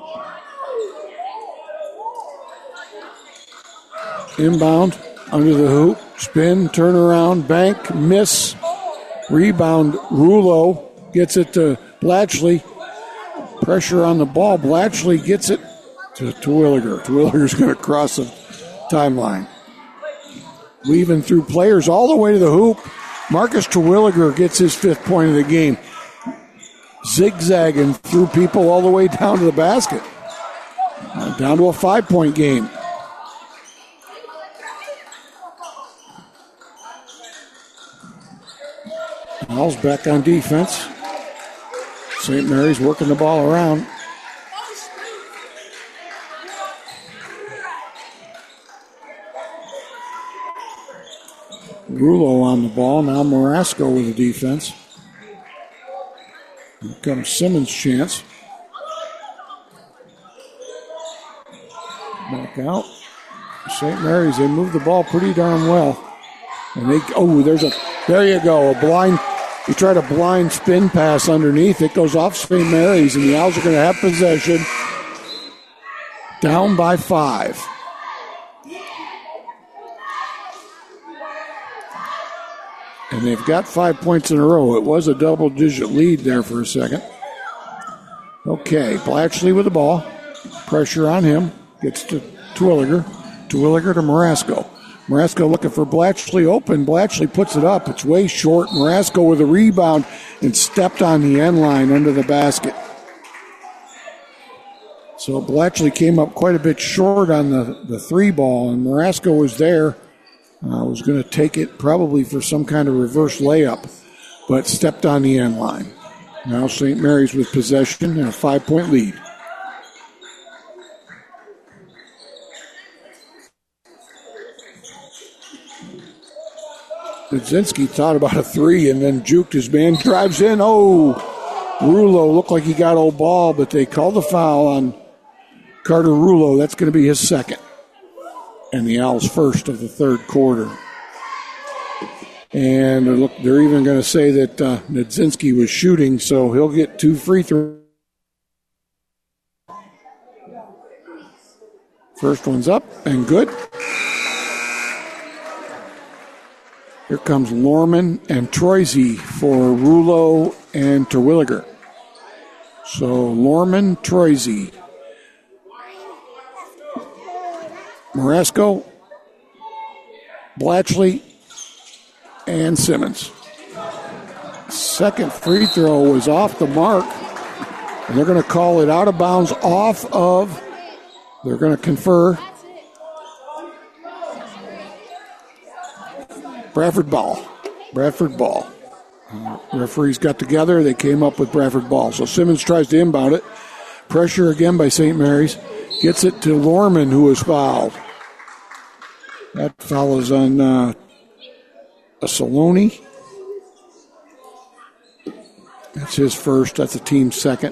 Inbound, under the hoop, spin, turn around, bank, miss, rebound. Rulo gets it to Blatchley. Pressure on the ball. Blatchley gets it to Terwilliger. Terwilliger's going to cross the timeline. Weaving through players all the way to the hoop. Marcus Terwilliger gets his 5th point of the game. Zigzagging through people all the way down to the basket. Down to a 5-point game. Owls back on defense. St. Mary's working the ball around. Rulo on the ball. Now Marasco with the defense. Here comes Simmons' chance. Back out. St. Mary's, they move the ball pretty darn well. And there you go, a blind. You try to blind spin pass underneath. It goes off St. Mary's, and the Owls are going to have possession. Down by 5. And they've got 5 points in a row. It was a double-digit lead there for a second. Okay, Blatchley with the ball. Pressure on him. Gets to Terwilliger. Terwilliger to Marasco. Marasco looking for Blatchley open. Blatchley puts it up. It's way short. Marasco with a rebound and stepped on the end line under the basket. So Blatchley came up quite a bit short on the 3 ball, and Marasco was there. Was going to take it probably for some kind of reverse layup, but stepped on the end line. Now St. Mary's with possession and a 5-point lead. Budzinski thought about a 3 and then juked his man. Drives in. Oh, Rulo looked like he got old ball, but they called the foul on Carter Rulo. That's going to be his 2nd. And the Owls' 1st of the third quarter. And they're even going to say that Budzinski was shooting, so he'll get 2 free throws. First one's up and good. Here comes Lorman and Troisy for Rulo and Terwilliger. So Lorman, Troisy. Marasco, Blatchley, and Simmons. Second free throw was off the mark. And they're going to call it out of bounds off of. They're going to confer. Bradford ball. Referees got together. They came up with Bradford ball. So Simmons tries to inbound it. Pressure again by St. Mary's. Gets it to Lorman, who was fouled. That foul is on Saloni. That's his first. That's the team's second.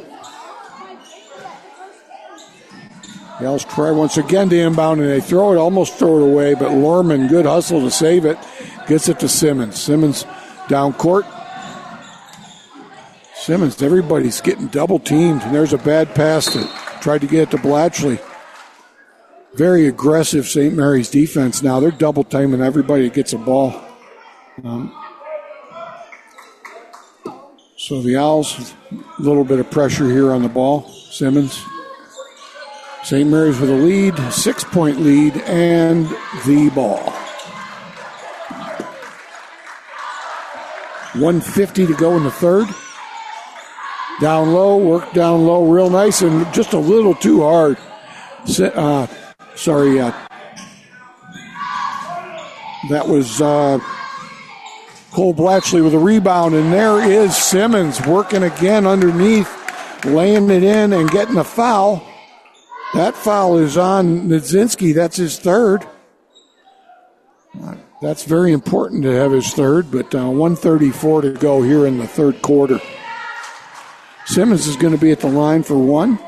The Owls try once again to inbound, and they almost throw it away, but Lorman, good hustle to save it. Gets it to Simmons. Simmons down court. Simmons, everybody's getting double teamed, and there's a bad pass that tried to get it to Blatchley. Very aggressive St. Mary's defense now. They're double timing everybody that gets a ball. So the Owls, a little bit of pressure here on the ball. Simmons. St. Mary's with a lead, 6-point lead, and the ball. 1:50 to go in the third. Down low, work down low real nice and just a little too hard. That was Cole Blatchley with a rebound, and there is Simmons working again underneath, laying it in and getting a foul. That foul is on Nudzinski. That's his third. That's very important to have his third, but 1:34 to go here in the third quarter. Simmons is going to be at the line for one.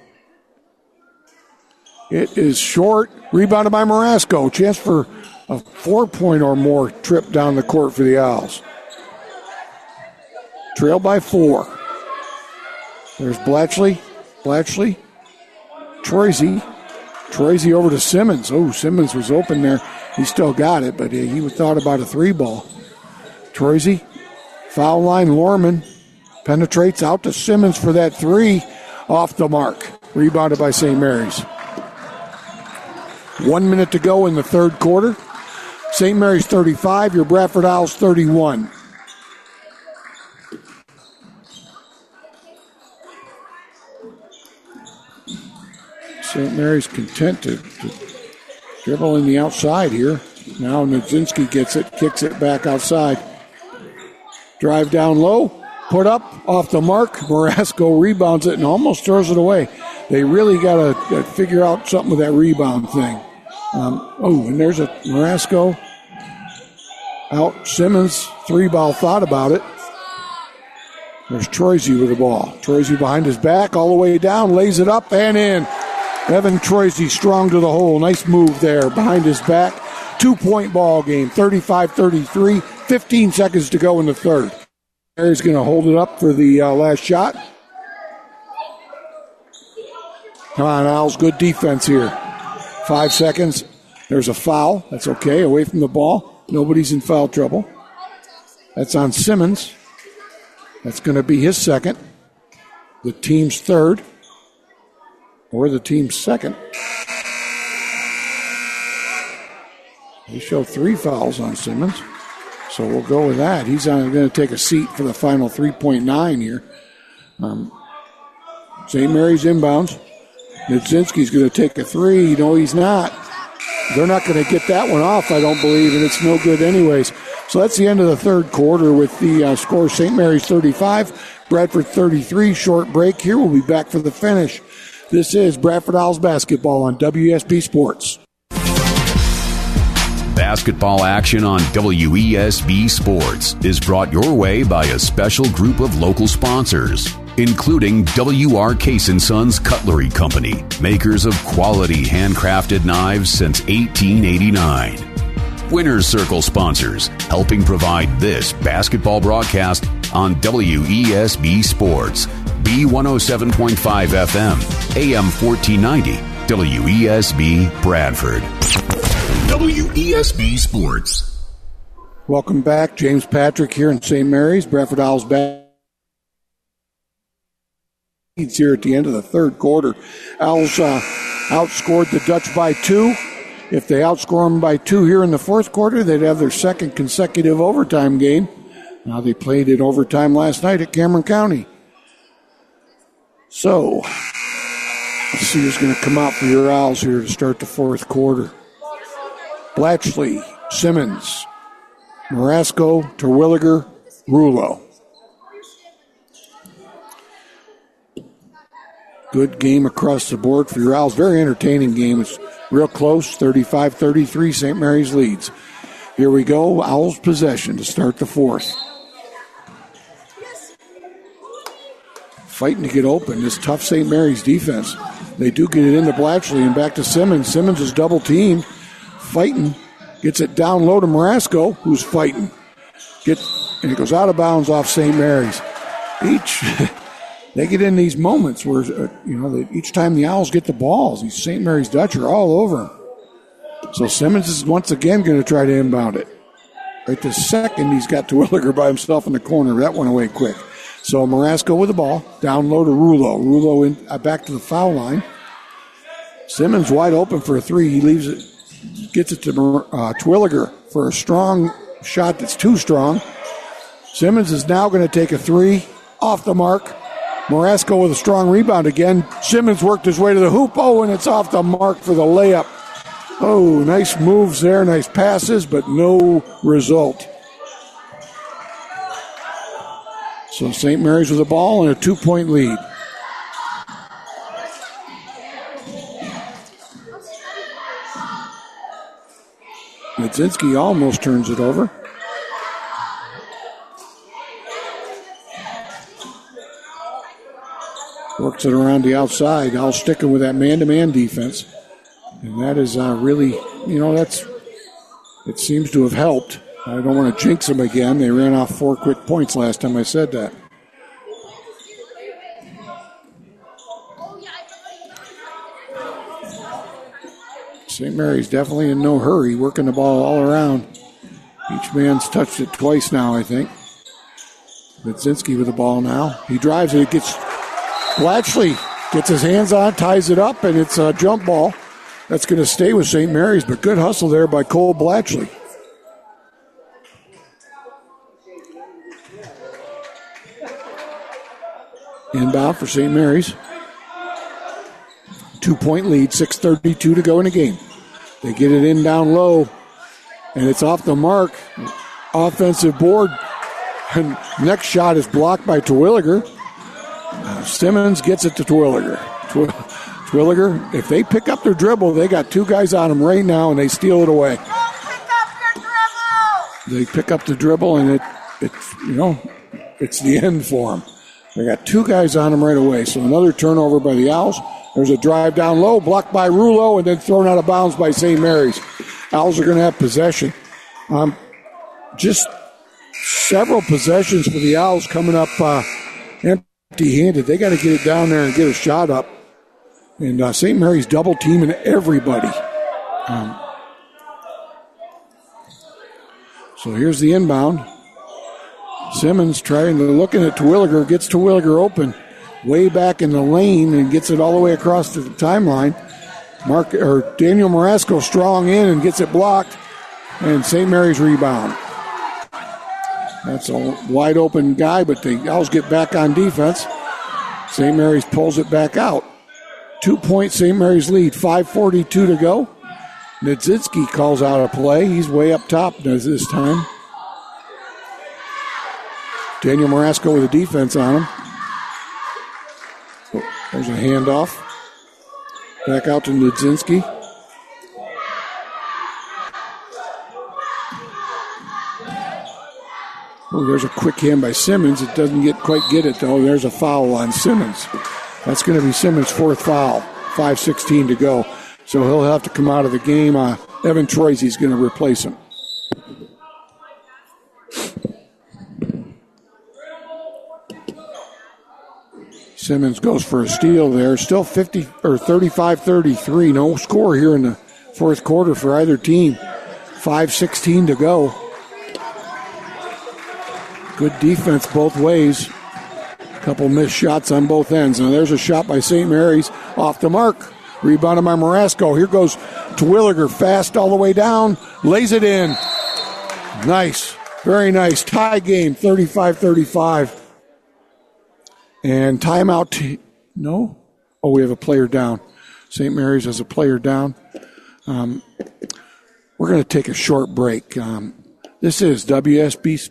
It is short. Rebounded by Marasco. Chance for a 4-point or more trip down the court for the Owls. Trail by 4. There's Blatchley. Troisi over to Simmons. Oh, Simmons was open there. He still got it, but he thought about a 3-ball. Troisi, foul line, Lorman. Penetrates out to Simmons for that 3. Off the mark. Rebounded by St. Mary's. 1 minute to go in the third quarter. St. Mary's 35, your Bradford Owls 31. St. Mary's content to dribble in the outside here. Now Nudzinski gets it, kicks it back outside. Drive down low. Put up, off the mark. Marasco rebounds it and almost throws it away. They really got to figure out something with that rebound thing. And there's a Marasco out. Simmons, 3-ball, thought about it. There's Troisi with the ball. Troisi behind his back, all the way down, lays it up and in. Evan Troisi strong to the hole. Nice move there behind his back. 2-point ball game, 35-33, 15 seconds to go in the third. Mary's going to hold it up for the last shot. Come on, Owls, good defense here. 5 seconds. There's a foul. That's okay, away from the ball. Nobody's in foul trouble. That's on Simmons. That's going to be his second. The team's third. Or the team's second. They show 3 fouls on Simmons. So we'll go with that. He's going to take a seat for the final 3.9 here. St. Mary's inbounds. Nudzinski's going to take a 3. No, he's not. They're not going to get that one off, I don't believe, and it's no good anyways. So that's the end of the third quarter with the score St. Mary's 35, Bradford 33. Short break here. We'll be back for the finish. This is Bradford Owls basketball on WSB Sports. Basketball action on WESB Sports is brought your way by a special group of local sponsors, including W.R. Case & Sons Cutlery Company, makers of quality handcrafted knives since 1889. Winner's Circle sponsors, helping provide this basketball broadcast on WESB Sports, B107.5 FM, AM 1490, WESB Bradford. WESB Sports. Welcome back. James Patrick here in St. Mary's. Bradford Owls back. Here at the end of the third quarter. Owls outscored the Dutch by 2. If they outscore them by 2 here in the fourth quarter, they'd have their second consecutive overtime game. Now they played in overtime last night at Cameron County. So, let's see who's going to come out for your Owls here to start the fourth quarter. Blatchley, Simmons, Marasco, Terwilliger, Rulo. Good game across the board for your Owls. Very entertaining game. It's real close, 35-33. St. Mary's leads. Here we go. Owls possession to start the fourth. Fighting to get open. This tough St. Mary's defense. They do get it into Blatchley and back to Simmons. Simmons is double teamed. Fighting. Gets it down low to Marasco, who's fighting. And it goes out of bounds off St. Mary's. They get in these moments where, each time the Owls get the balls, these St. Mary's Dutch are all over them. So Simmons is once again going to try to inbound it. Right this second, he's got Terwilliger by himself in the corner. That went away quick. So Marasco with the ball, down low to Rulo. Rulo back to the foul line. Simmons wide open for a three. He leaves it, gets it to Terwilliger for a strong shot that's too strong. Simmons is now going to take a three off the mark. Marasco with a strong rebound again. Simmons worked his way to the hoop. Oh, and it's off the mark for the layup. Oh, nice moves there, nice passes, but no result. So St. Mary's with the ball and a 2-point lead. Mudzinski almost turns it over. Works it around the outside. All sticking with that man-to-man defense. And that is really, it seems to have helped. I don't want to jinx them again. They ran off 4 quick points last time I said that. St. Mary's definitely in no hurry, working the ball all around. Each man's touched it twice now, I think. Mudzinski with the ball now. He drives it. It gets Blatchley, gets his hands on, ties it up, and it's a jump ball. That's going to stay with St. Mary's, but good hustle there by Cole Blatchley. Inbound for St. Mary's. 2-point lead, 6:32 to go in the game. They get it in down low, and it's off the mark. Offensive board. And next shot is blocked by Terwilliger. Simmons gets it to Terwilliger. Terwilliger, if they pick up their dribble, they got 2 guys on them right now, and they steal it away. They pick up the dribble, and it's the end for them. They got 2 guys on them right away. So another turnover by the Owls. There's a drive down low, blocked by Rulo, and then thrown out of bounds by St. Mary's. Owls are going to have possession. Just several possessions for the Owls coming up empty-handed. They got to get it down there and get a shot up. And St. Mary's double teaming everybody. So here's the inbound. Simmons looking at Terwilliger, gets Terwilliger open way back in the lane and gets it all the way across to the timeline. Daniel Marasco strong in and gets it blocked, and St. Mary's rebound. That's a wide open guy, but the Owls get back on defense. St. Mary's pulls it back out. 2-point St. Mary's lead, 5:42 to go. Mudzinski calls out a play. He's way up top this time. Daniel Marasco with a defense on him. There's a handoff. Back out to Mudzinski. Oh, there's a quick hand by Simmons. It doesn't quite get it, though. There's a foul on Simmons. That's going to be Simmons' 4th foul. 5:16 to go. So he'll have to come out of the game. Evan Troisi's going to replace him. Simmons goes for a steal there. Still 35-33. No score here in the 4th quarter for either team. 5:16 to go. Good defense both ways. Couple missed shots on both ends. Now there's a shot by St. Mary's off the mark. Rebounded by Marasco. Here goes Terwilliger, fast all the way down. Lays it in. Nice. Very nice. Tie game, 35-35. And timeout. No? Oh, we have a player down. St. Mary's has a player down. We're going to take a short break. This is WSB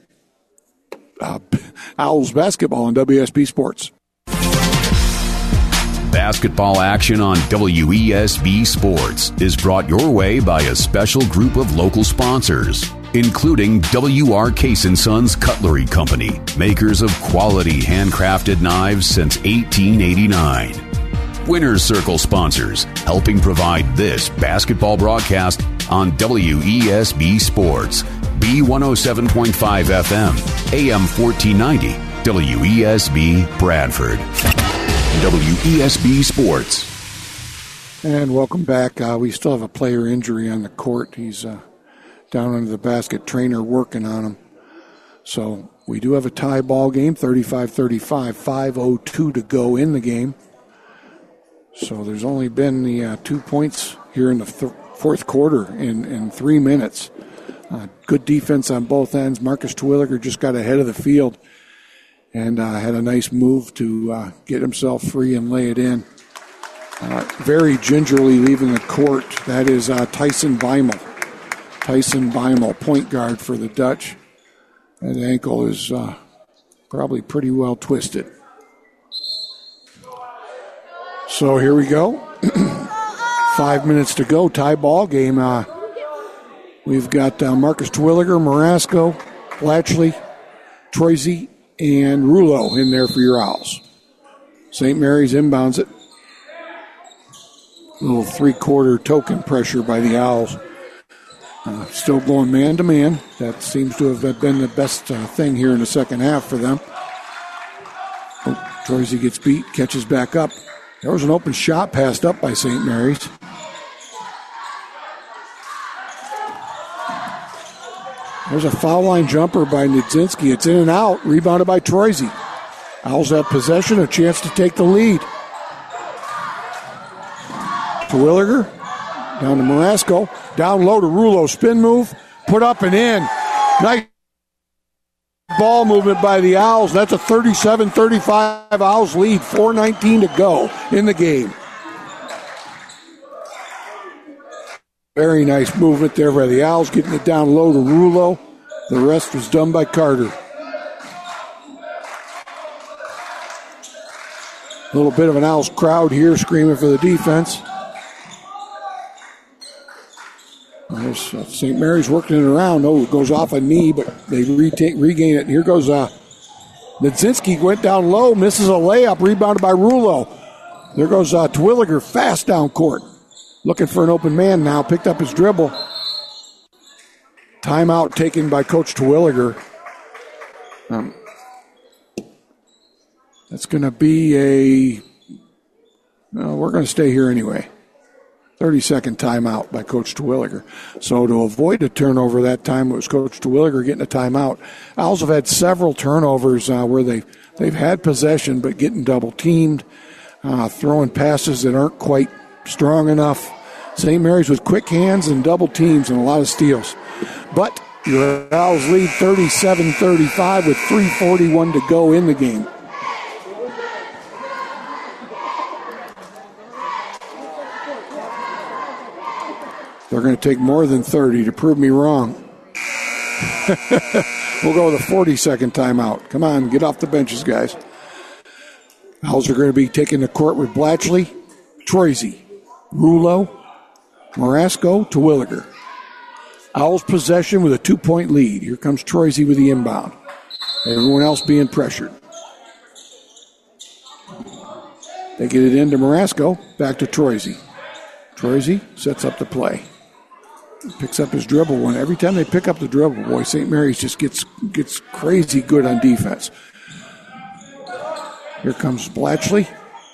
Owls basketball on WSB Sports. Basketball action on WESB Sports is brought your way by a special group of local sponsors, including W.R. Case & Sons Cutlery Company, makers of quality handcrafted knives since 1889. Winner's Circle sponsors, helping provide this basketball broadcast on WESB Sports, B107.5 FM, AM 1490, WESB Bradford. WESB Sports. And welcome back. We still have a player injury on the court. He's down under the basket, trainer working on him. So we do have a tie ball game, 35-35, 5:02 to go in the game. So there's only been the 2 points here in the fourth quarter in 3 minutes. Good defense on both ends. Marcus Terwilliger just got ahead of the field and had a nice move to get himself free and lay it in. Very gingerly leaving the court. That is Tyson Beimel. Tyson Beimel, point guard for the Dutch. That ankle is probably pretty well twisted. So here we go. 5 minutes to go. Tie ball game. We've got Marcus Terwilliger, Marasco, Blatchley, Troisy, and Rulo in there for your Owls. St. Mary's inbounds it. Little three-quarter token pressure by the Owls. Still going man-to-man. That seems to have been the best thing here in the second half for them. Troisy gets beat, catches back up. There was an open shot passed up by St. Mary's. There's a foul line jumper by Nudzinski. It's in and out, rebounded by Troisy. Owls have possession, a chance to take the lead. Terwilliger, down to Marasco. Down low to Rulo, spin move, put up and in. Nice ball movement by the Owls. That's a 37-35 Owls lead, 4:19 to go in the game. Very nice movement there by the Owls, getting it down low to Rulo. The rest was done by Carter. A little bit of an Owls crowd here screaming for the defense. There's St. Mary's working it around. Oh, it goes off a knee, but they regain it. Here goes Nudzinski, went down low, misses a layup, rebounded by Rulo. There goes Terwilliger fast down court. Looking for an open man now, picked up his dribble. Timeout taken by Coach Terwilliger. That's going to be we're going to stay here anyway. 30-second timeout by Coach Terwilliger. So to avoid a turnover that time, it was Coach Terwilliger getting a timeout. Owls have had several turnovers where they've had possession but getting double-teamed, throwing passes that aren't quite strong enough. St. Mary's with quick hands and double teams and a lot of steals. But your Owls lead 37-35 with 3:41 to go in the game. They're going to take more than 30 to prove me wrong. We'll go with a 40-second timeout. Come on, get off the benches, guys. Owls are going to be taking the court with Blatchley, Troisy, Rulo, Marasco, Terwilliger. Owls possession with a 2-point lead. Here comes Troisy with the inbound. Everyone else being pressured. They get it into Marasco, back to Troisy. Troisy sets up the play. Picks up his dribble one. Every time they pick up the dribble, boy, St. Mary's just gets crazy good on defense. Here comes Blatchley.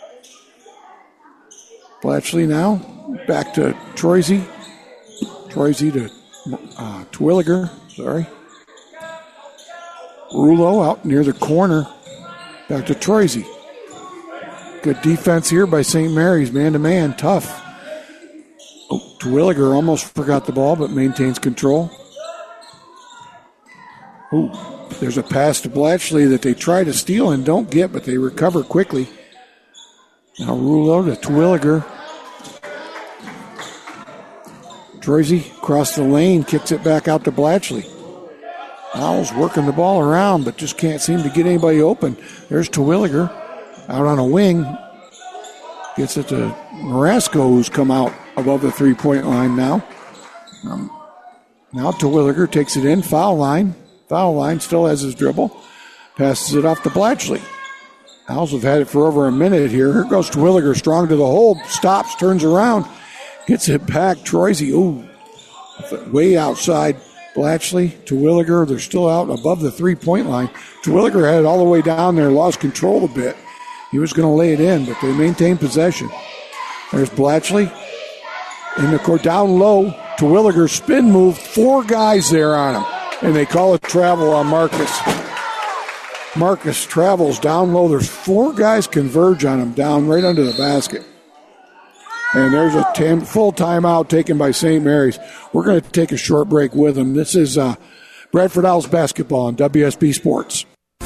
Blatchley now back to Troisy. Troisy to Terwilliger. Sorry. Rulo out near the corner. Back to Troisy. Good defense here by St. Mary's. Man-to-man. Tough. Terwilliger almost forgot the ball, but maintains control. There's a pass to Blatchley that they try to steal and don't get, but they recover quickly. Now Rulo to Terwilliger. Troisy across the lane, kicks it back out to Blatchley. Owls working the ball around, but just can't seem to get anybody open. There's Terwilliger out on a wing. Gets it to Marasco, who's come out above the 3-point line now. Now Terwilliger takes it in. Foul line. Foul line, still has his dribble. Passes it off to Blatchley. Owls have had it for over a minute here. Here goes Terwilliger, strong to the hole. Stops, turns around. Gets it back. Troisy, way outside. Blatchley, Terwilliger, they're still out above the 3-point line. Terwilliger had it all the way down there, lost control a bit. He was going to lay it in, but they maintained possession. There's Blatchley in the court, down low. Terwilliger spin move, 4 guys there on him, and they call it travel on Marcus. Marcus travels down low. There's 4 guys converge on him down right under the basket. And there's a full timeout taken by St. Mary's. We're going to take a short break with them. This is Bradford Owls basketball on WSB Sports.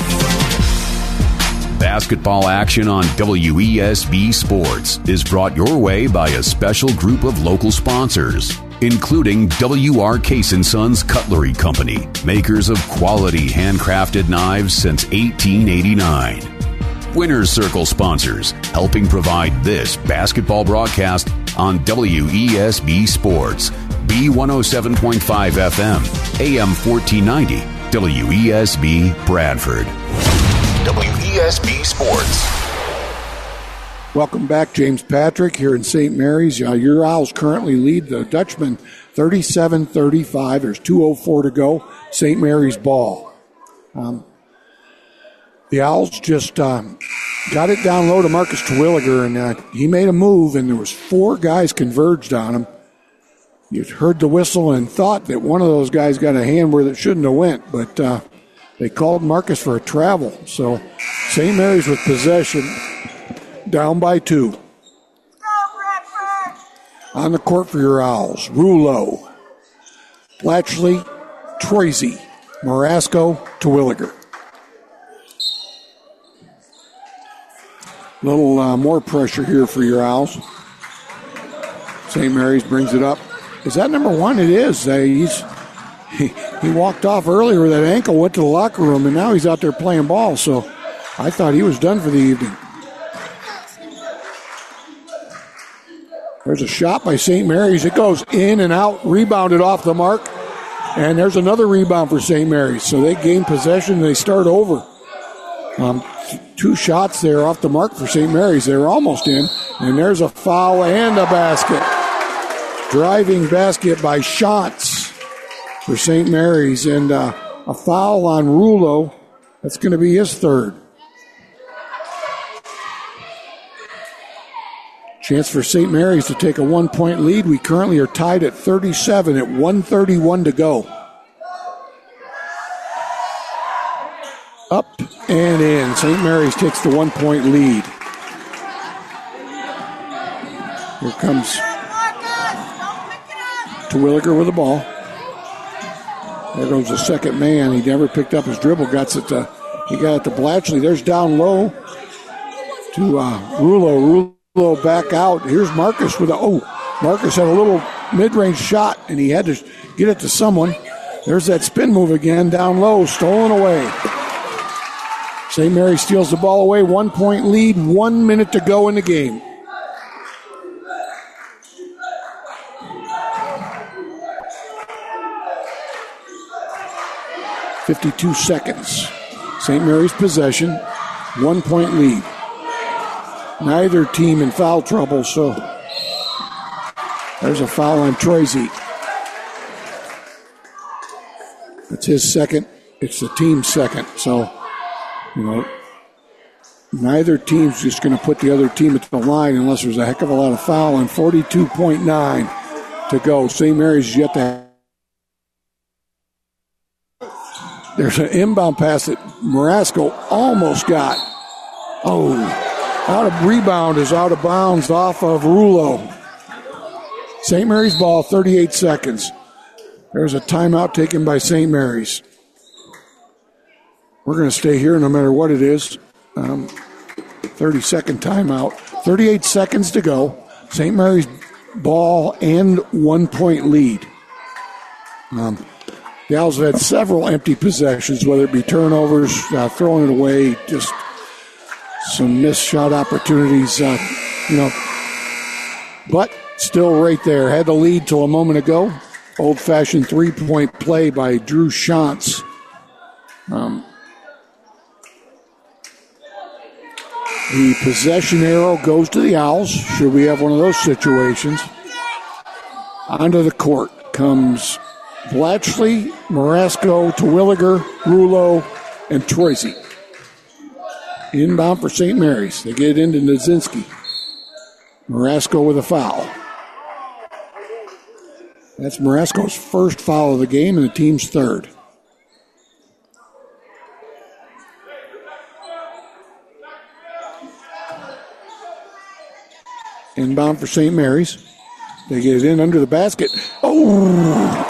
Basketball action on WESB Sports is brought your way by a special group of local sponsors, including W.R. Case & Sons Cutlery Company, makers of quality handcrafted knives since 1889. Winner's Circle sponsors, helping provide this basketball broadcast on WESB Sports, B107.5 FM, AM 1490, WESB Bradford. WESB Sports. Welcome back, James Patrick here in St. Mary's. Your Owls currently lead the Dutchman 37-35. There's 2:04 to go. St. Mary's ball. The Owls just got it down low to Marcus Terwilliger, and he made a move, and there was 4 guys converged on him. You heard the whistle and thought that one of those guys got a hand where it shouldn't have went, but they called Marcus for a travel. So St. Mary's with possession, down by 2. On the court for your Owls, Rouleau, Blatchley, Troisy, Marasco, Terwilliger. A little more pressure here for your Owls. St. Mary's brings it up. Is that number 1? It is. He walked off earlier with that ankle, went to the locker room, and now he's out there playing ball. So I thought he was done for the evening. There's a shot by St. Mary's. It goes in and out, rebounded off the mark. And there's another rebound for St. Mary's. So they gain possession and they start over. 2 shots there off the mark for St. Mary's. They're almost in. And there's a foul and a basket. Driving basket by Schatz for St. Mary's. And a foul on Rouleau. That's going to be his 3rd. Chance for St. Mary's to take a 1-point lead. We currently are tied at 37 at 1:31 to go. Up and in. St. Mary's takes the 1-point lead. Here comes Terwilliger with the ball. There goes the second man. He never picked up his dribble. He got it to Blatchley. There's down low to Rouleau. Rouleau back out. Here's Marcus with Marcus had a little mid-range shot, and he had to get it to someone. There's that spin move again, down low, stolen away. St. Mary steals the ball away, 1-point lead, 1 minute to go in the game. .52 seconds. St. Mary's possession, 1-point lead. Neither team in foul trouble, so there's a foul on Troisy. It's his second. It's the team's second. So, neither team's just going to put the other team at the line unless there's a heck of a lot of foul. And 42.9 to go. St. Mary's yet to have. There's an inbound pass that Marasco almost got. Rebound is out of bounds off of Rouleau. St. Mary's ball, 38 seconds. There's a timeout taken by St. Mary's. We're going to stay here no matter what it is. 30-second timeout. 38 seconds to go. St. Mary's ball and 1-point lead. The Owls have had several empty possessions, whether it be turnovers, throwing it away, just some missed shot opportunities. But still right there. Had the lead till a moment ago. Old-fashioned three-point play by Drew Shantz. The possession arrow goes to the Owls. Should we have one of those situations? Onto the court comes Blatchley, Marasco, Terwilliger, Rulo, and Troisi. Inbound for St. Mary's. They get it into Nazinski. Marasco with a foul. That's Marasco's first foul of the game and the team's third. Inbound for St. Mary's. They get it in under the basket. Oh!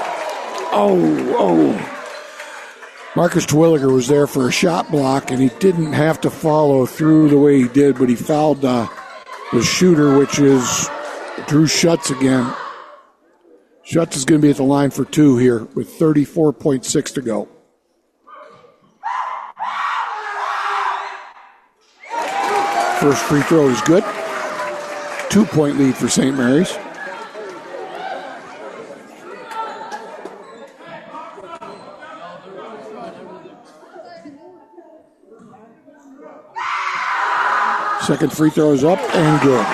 Marcus Terwilliger was there for a shot block, and he didn't have to follow through the way he did, but he fouled the shooter, which is Drew Schutz again. Schutz is going to be at the line for two here with 34.6 to go. First free throw is good. 2-point lead for St. Mary's. Second free throw is up and good.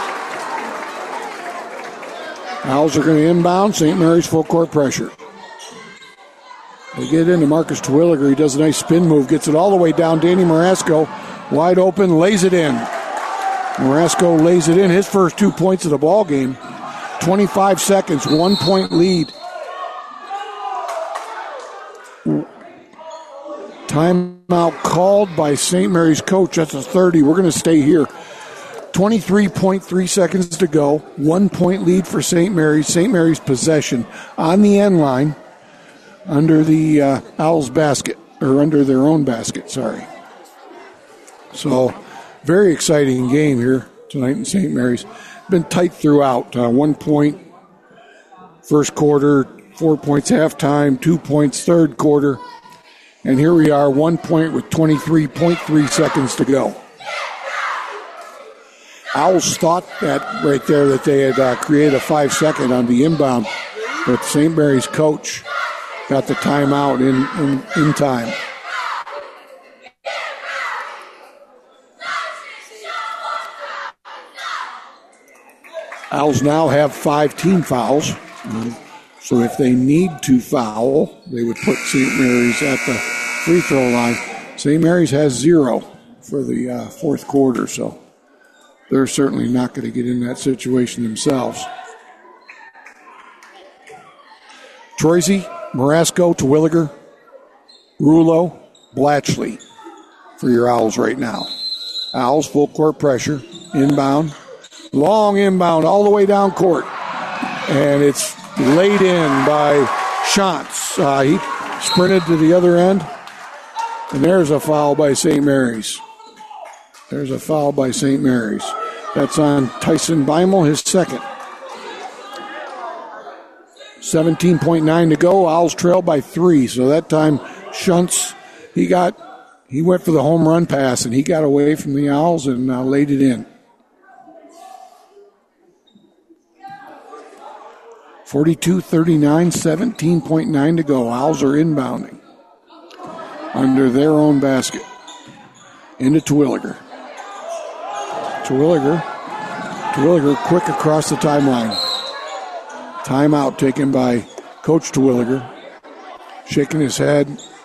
Owls are going to inbound. St. Mary's full court pressure. They get into Marcus Terwilliger. He does a nice spin move. Gets it all the way down. Danny Marasco wide open. Lays it in. Marasco lays it in. His first 2 points of the ball game. 25 seconds. 1-point lead. Timeout called by St. Mary's coach. That's a 30. We're going to stay here. 23.3 seconds to go. 1-point lead for St. Mary's. St. Mary's possession on the end line under the Owls basket, or under their own basket, sorry. So, very exciting game here tonight in St. Mary's. Been tight throughout. 1 point first quarter, 4 points halftime, 2 points third quarter. And here we are, 1 point with 23.3 seconds to go. Owls thought that right there that they had created a 5-second on the inbound, but St. Mary's coach got the timeout in time. Owls now have 5 team fouls. So if they need to foul, they would put St. Mary's at the free throw line. St. Mary's has 0 for the fourth quarter, so they're certainly not going to get in that situation themselves. Troisi, Marasco, Terwilliger, Rulo, Blatchley for your Owls right now. Owls full court pressure, inbound, long inbound all the way down court, and it's laid in by Shantz. He sprinted to the other end, and there's a foul by St. Mary's. There's a foul by St. Mary's. That's on Tyson Beimel, his second. 17.9 to go. Owls trail by 3. So that time, Shantz, he went for the home run pass, and he got away from the Owls and laid it in. 42-39, 17.9 to go. Owls are inbounding under their own basket. Into Terwilliger. Terwilliger quick across the timeline. Timeout taken by Coach Terwilliger. Shaking his head.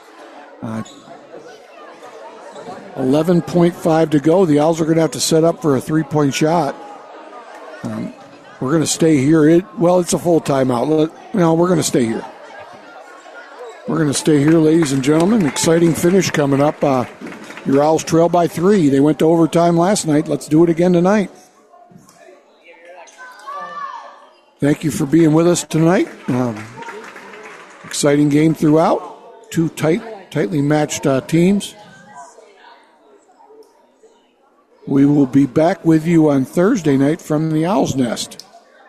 11.5 to go. The Owls are going to have to set up for a 3-point shot. We're going to stay here. It's a full timeout. No, we're going to stay here. We're going to stay here, ladies and gentlemen. Exciting finish coming up. Your Owls trail by 3. They went to overtime last night. Let's do it again tonight. Thank you for being with us tonight. Exciting game throughout. 2 tightly matched teams. We will be back with you on Thursday night from the Owl's Nest.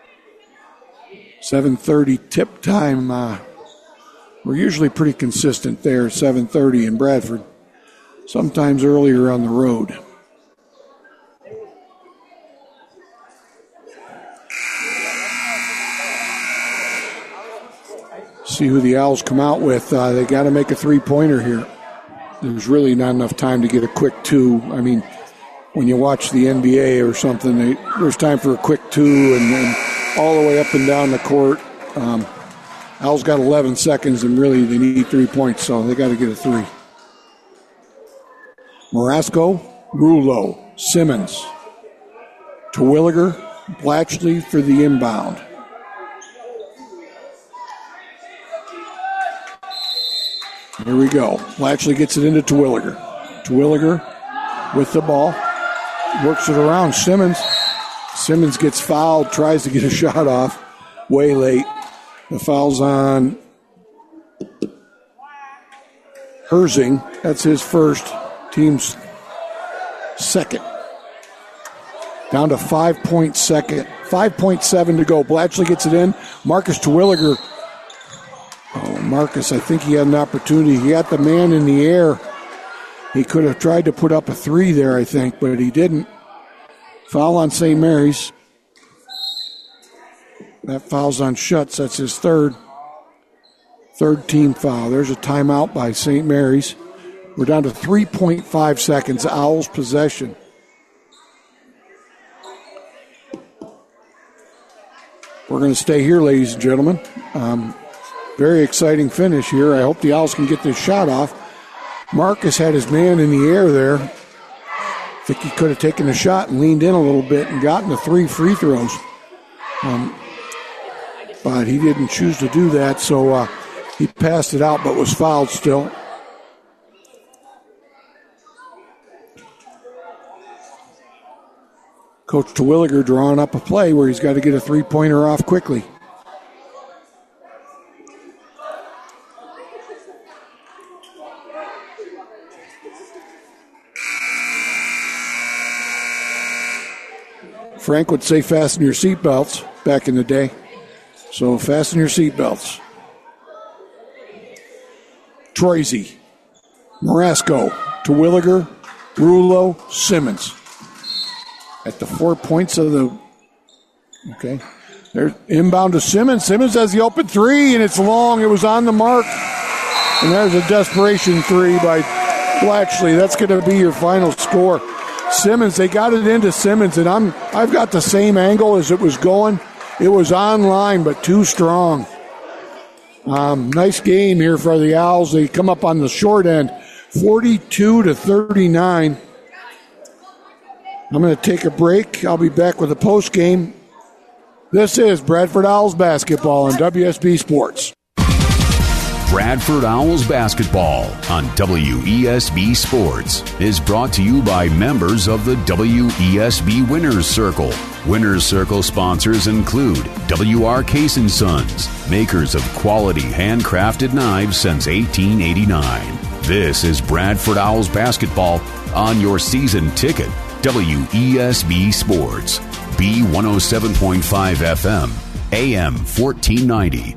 7:30 tip time. We're usually pretty consistent there, 7:30 in Bradford. Sometimes earlier on the road. See who the Owls come out with. They got to make a three-pointer here. There's really not enough time to get a quick two. I mean, when you watch the NBA or something, there's time for a quick two and all the way up and down the court. Owls got 11 seconds, and really they need 3 points, so they got to get a three. Marasco, Rulo, Simmons, Terwilliger, Blatchley for the inbound. Here we go. Blatchley gets it into Terwilliger. Terwilliger with the ball. Works it around Simmons. Simmons gets fouled, tries to get a shot off. Way late. The foul's on Herzing. That's his first. Team's second. Down to 5.7 to go. Blatchley gets it in. Marcus Terwilliger. Oh, Marcus, I think he had an opportunity. He got the man in the air. He could have tried to put up a three there, I think, but he didn't. Foul on St. Mary's. That foul's on Schutz. That's his third team foul. There's a timeout by St. Mary's. We're down to 3.5 seconds. Owls possession. We're going to stay here, ladies and gentlemen. Very exciting finish here. I hope the Owls can get this shot off. Marcus had his man in the air there. I think he could have taken a shot and leaned in a little bit and gotten the 3 free throws. But he didn't choose to do that, so he passed it out but was fouled still. Coach Terwilliger drawing up a play where he's got to get a three-pointer off quickly. Frank would say fasten your seatbelts back in the day. So fasten your seatbelts. Troisi, Marasco, Terwilliger, Rulo, Simmons. At the 4 points of the... Okay. There's inbound to Simmons. Simmons has the open three, and it's long. It was on the mark. And there's a desperation three by Blatchley. That's going to be your final score. Simmons, they got it into Simmons, and I've got the same angle as it was going. It was on line, but too strong. Nice game here for the Owls. They come up on the short end, 42-39. I'm going to take a break. I'll be back with the post game. This is Bradford Owls basketball on WSB Sports. Bradford Owls basketball on WESB Sports is brought to you by members of the WESB Winners Circle. Winners Circle sponsors include W.R. Case & Sons, makers of quality handcrafted knives since 1889. This is Bradford Owls basketball on your season ticket. WESB Sports, B107.5 FM, AM 1490,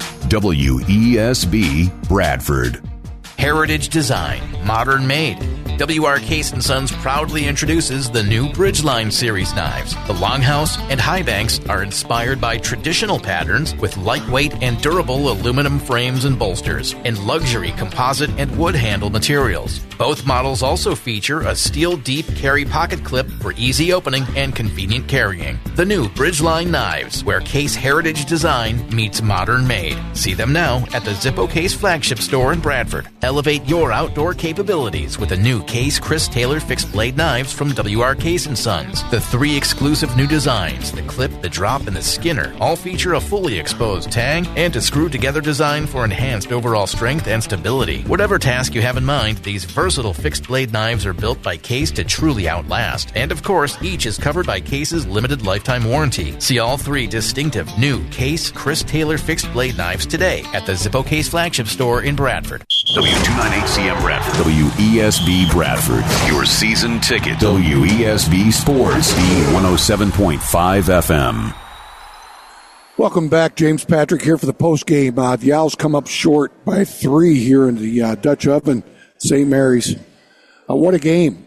WESB Bradford. Heritage design, modern made. W.R. Case & Sons proudly introduces the new Bridgeline Series knives. The Longhouse and Highbanks are inspired by traditional patterns with lightweight and durable aluminum frames and bolsters and luxury composite and wood handle materials. Both models also feature a steel deep carry pocket clip for easy opening and convenient carrying. The new Bridgeline knives, where Case heritage design meets modern made. See them now at the Zippo Case flagship store in Bradford. Elevate your outdoor capabilities with the new Case Chris Taylor fixed blade knives from W.R. Case & Sons. The 3 exclusive new designs, the clip, the drop, and the skinner, all feature a fully exposed tang and a screw-together design for enhanced overall strength and stability. Whatever task you have in mind, these versatile fixed blade knives are built by Case to truly outlast. And of course, each is covered by Case's limited lifetime warranty. See all 3 distinctive new Case Chris Taylor fixed blade knives today at the Zippo Case flagship store in Bradford. W298CM Bradford. WESB Bradford. Your season ticket. WESB Sports. B107.5 FM. Welcome back. James Patrick here for the post game. The Owls come up short by 3 here in the Dutch Oven, St. Mary's. What a game.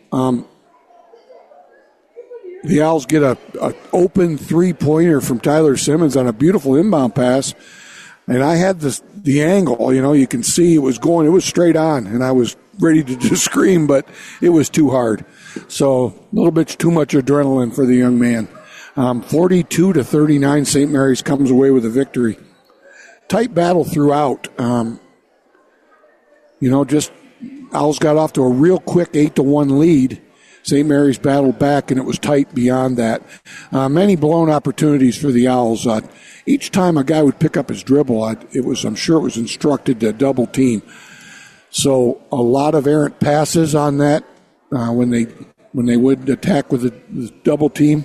The Owls get a open three-pointer from Tyler Simmons on a beautiful inbound pass. And I had the angle, you can see it was straight on, and I was ready to just scream, but it was too hard. So a little bit too much adrenaline for the young man. 42-39, St. Mary's comes away with a victory. Tight battle throughout. Just Owls got off to a real quick 8-1 lead. St. Mary's battled back, and it was tight beyond that. Many blown opportunities for the Owls. Each time a guy would pick up his dribble, I'm sure it was instructed to double team. So a lot of errant passes on that when they would attack with the double team.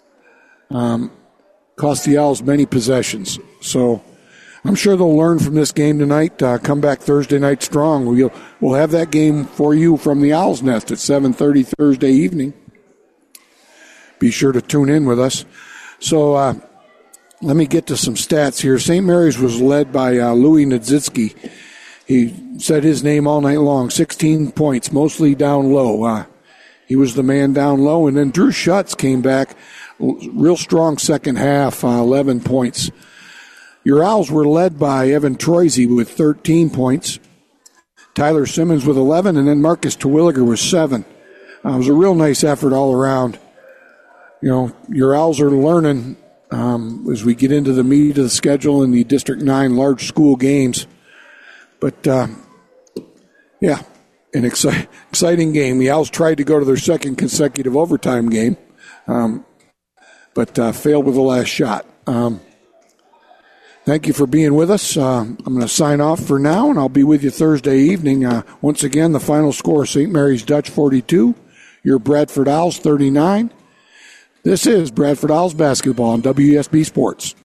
Cost the Owls many possessions. So I'm sure they'll learn from this game tonight. Come back Thursday night strong. We'll have that game for you from the Owl's Nest at 7:30 Thursday evening. Be sure to tune in with us. So let me get to some stats here. St. Mary's was led by Louis Nadzitsky. He said his name all night long. 16 points, mostly down low. He was the man down low. And then Drew Schutz came back. Real strong second half, 11 points. Your Owls were led by Evan Troisy with 13 points, Tyler Simmons with 11, and then Marcus Terwilliger with 7. It was a real nice effort all around. Your Owls are learning as we get into the meat of the schedule in the District 9 large school games. But, an exciting game. The Owls tried to go to their second consecutive overtime game, but failed with the last shot. Thank you for being with us. I'm going to sign off for now, and I'll be with you Thursday evening. Once again, the final score, St. Mary's Dutch 42, your Bradford Owls 39. This is Bradford Owls basketball on WESB Sports.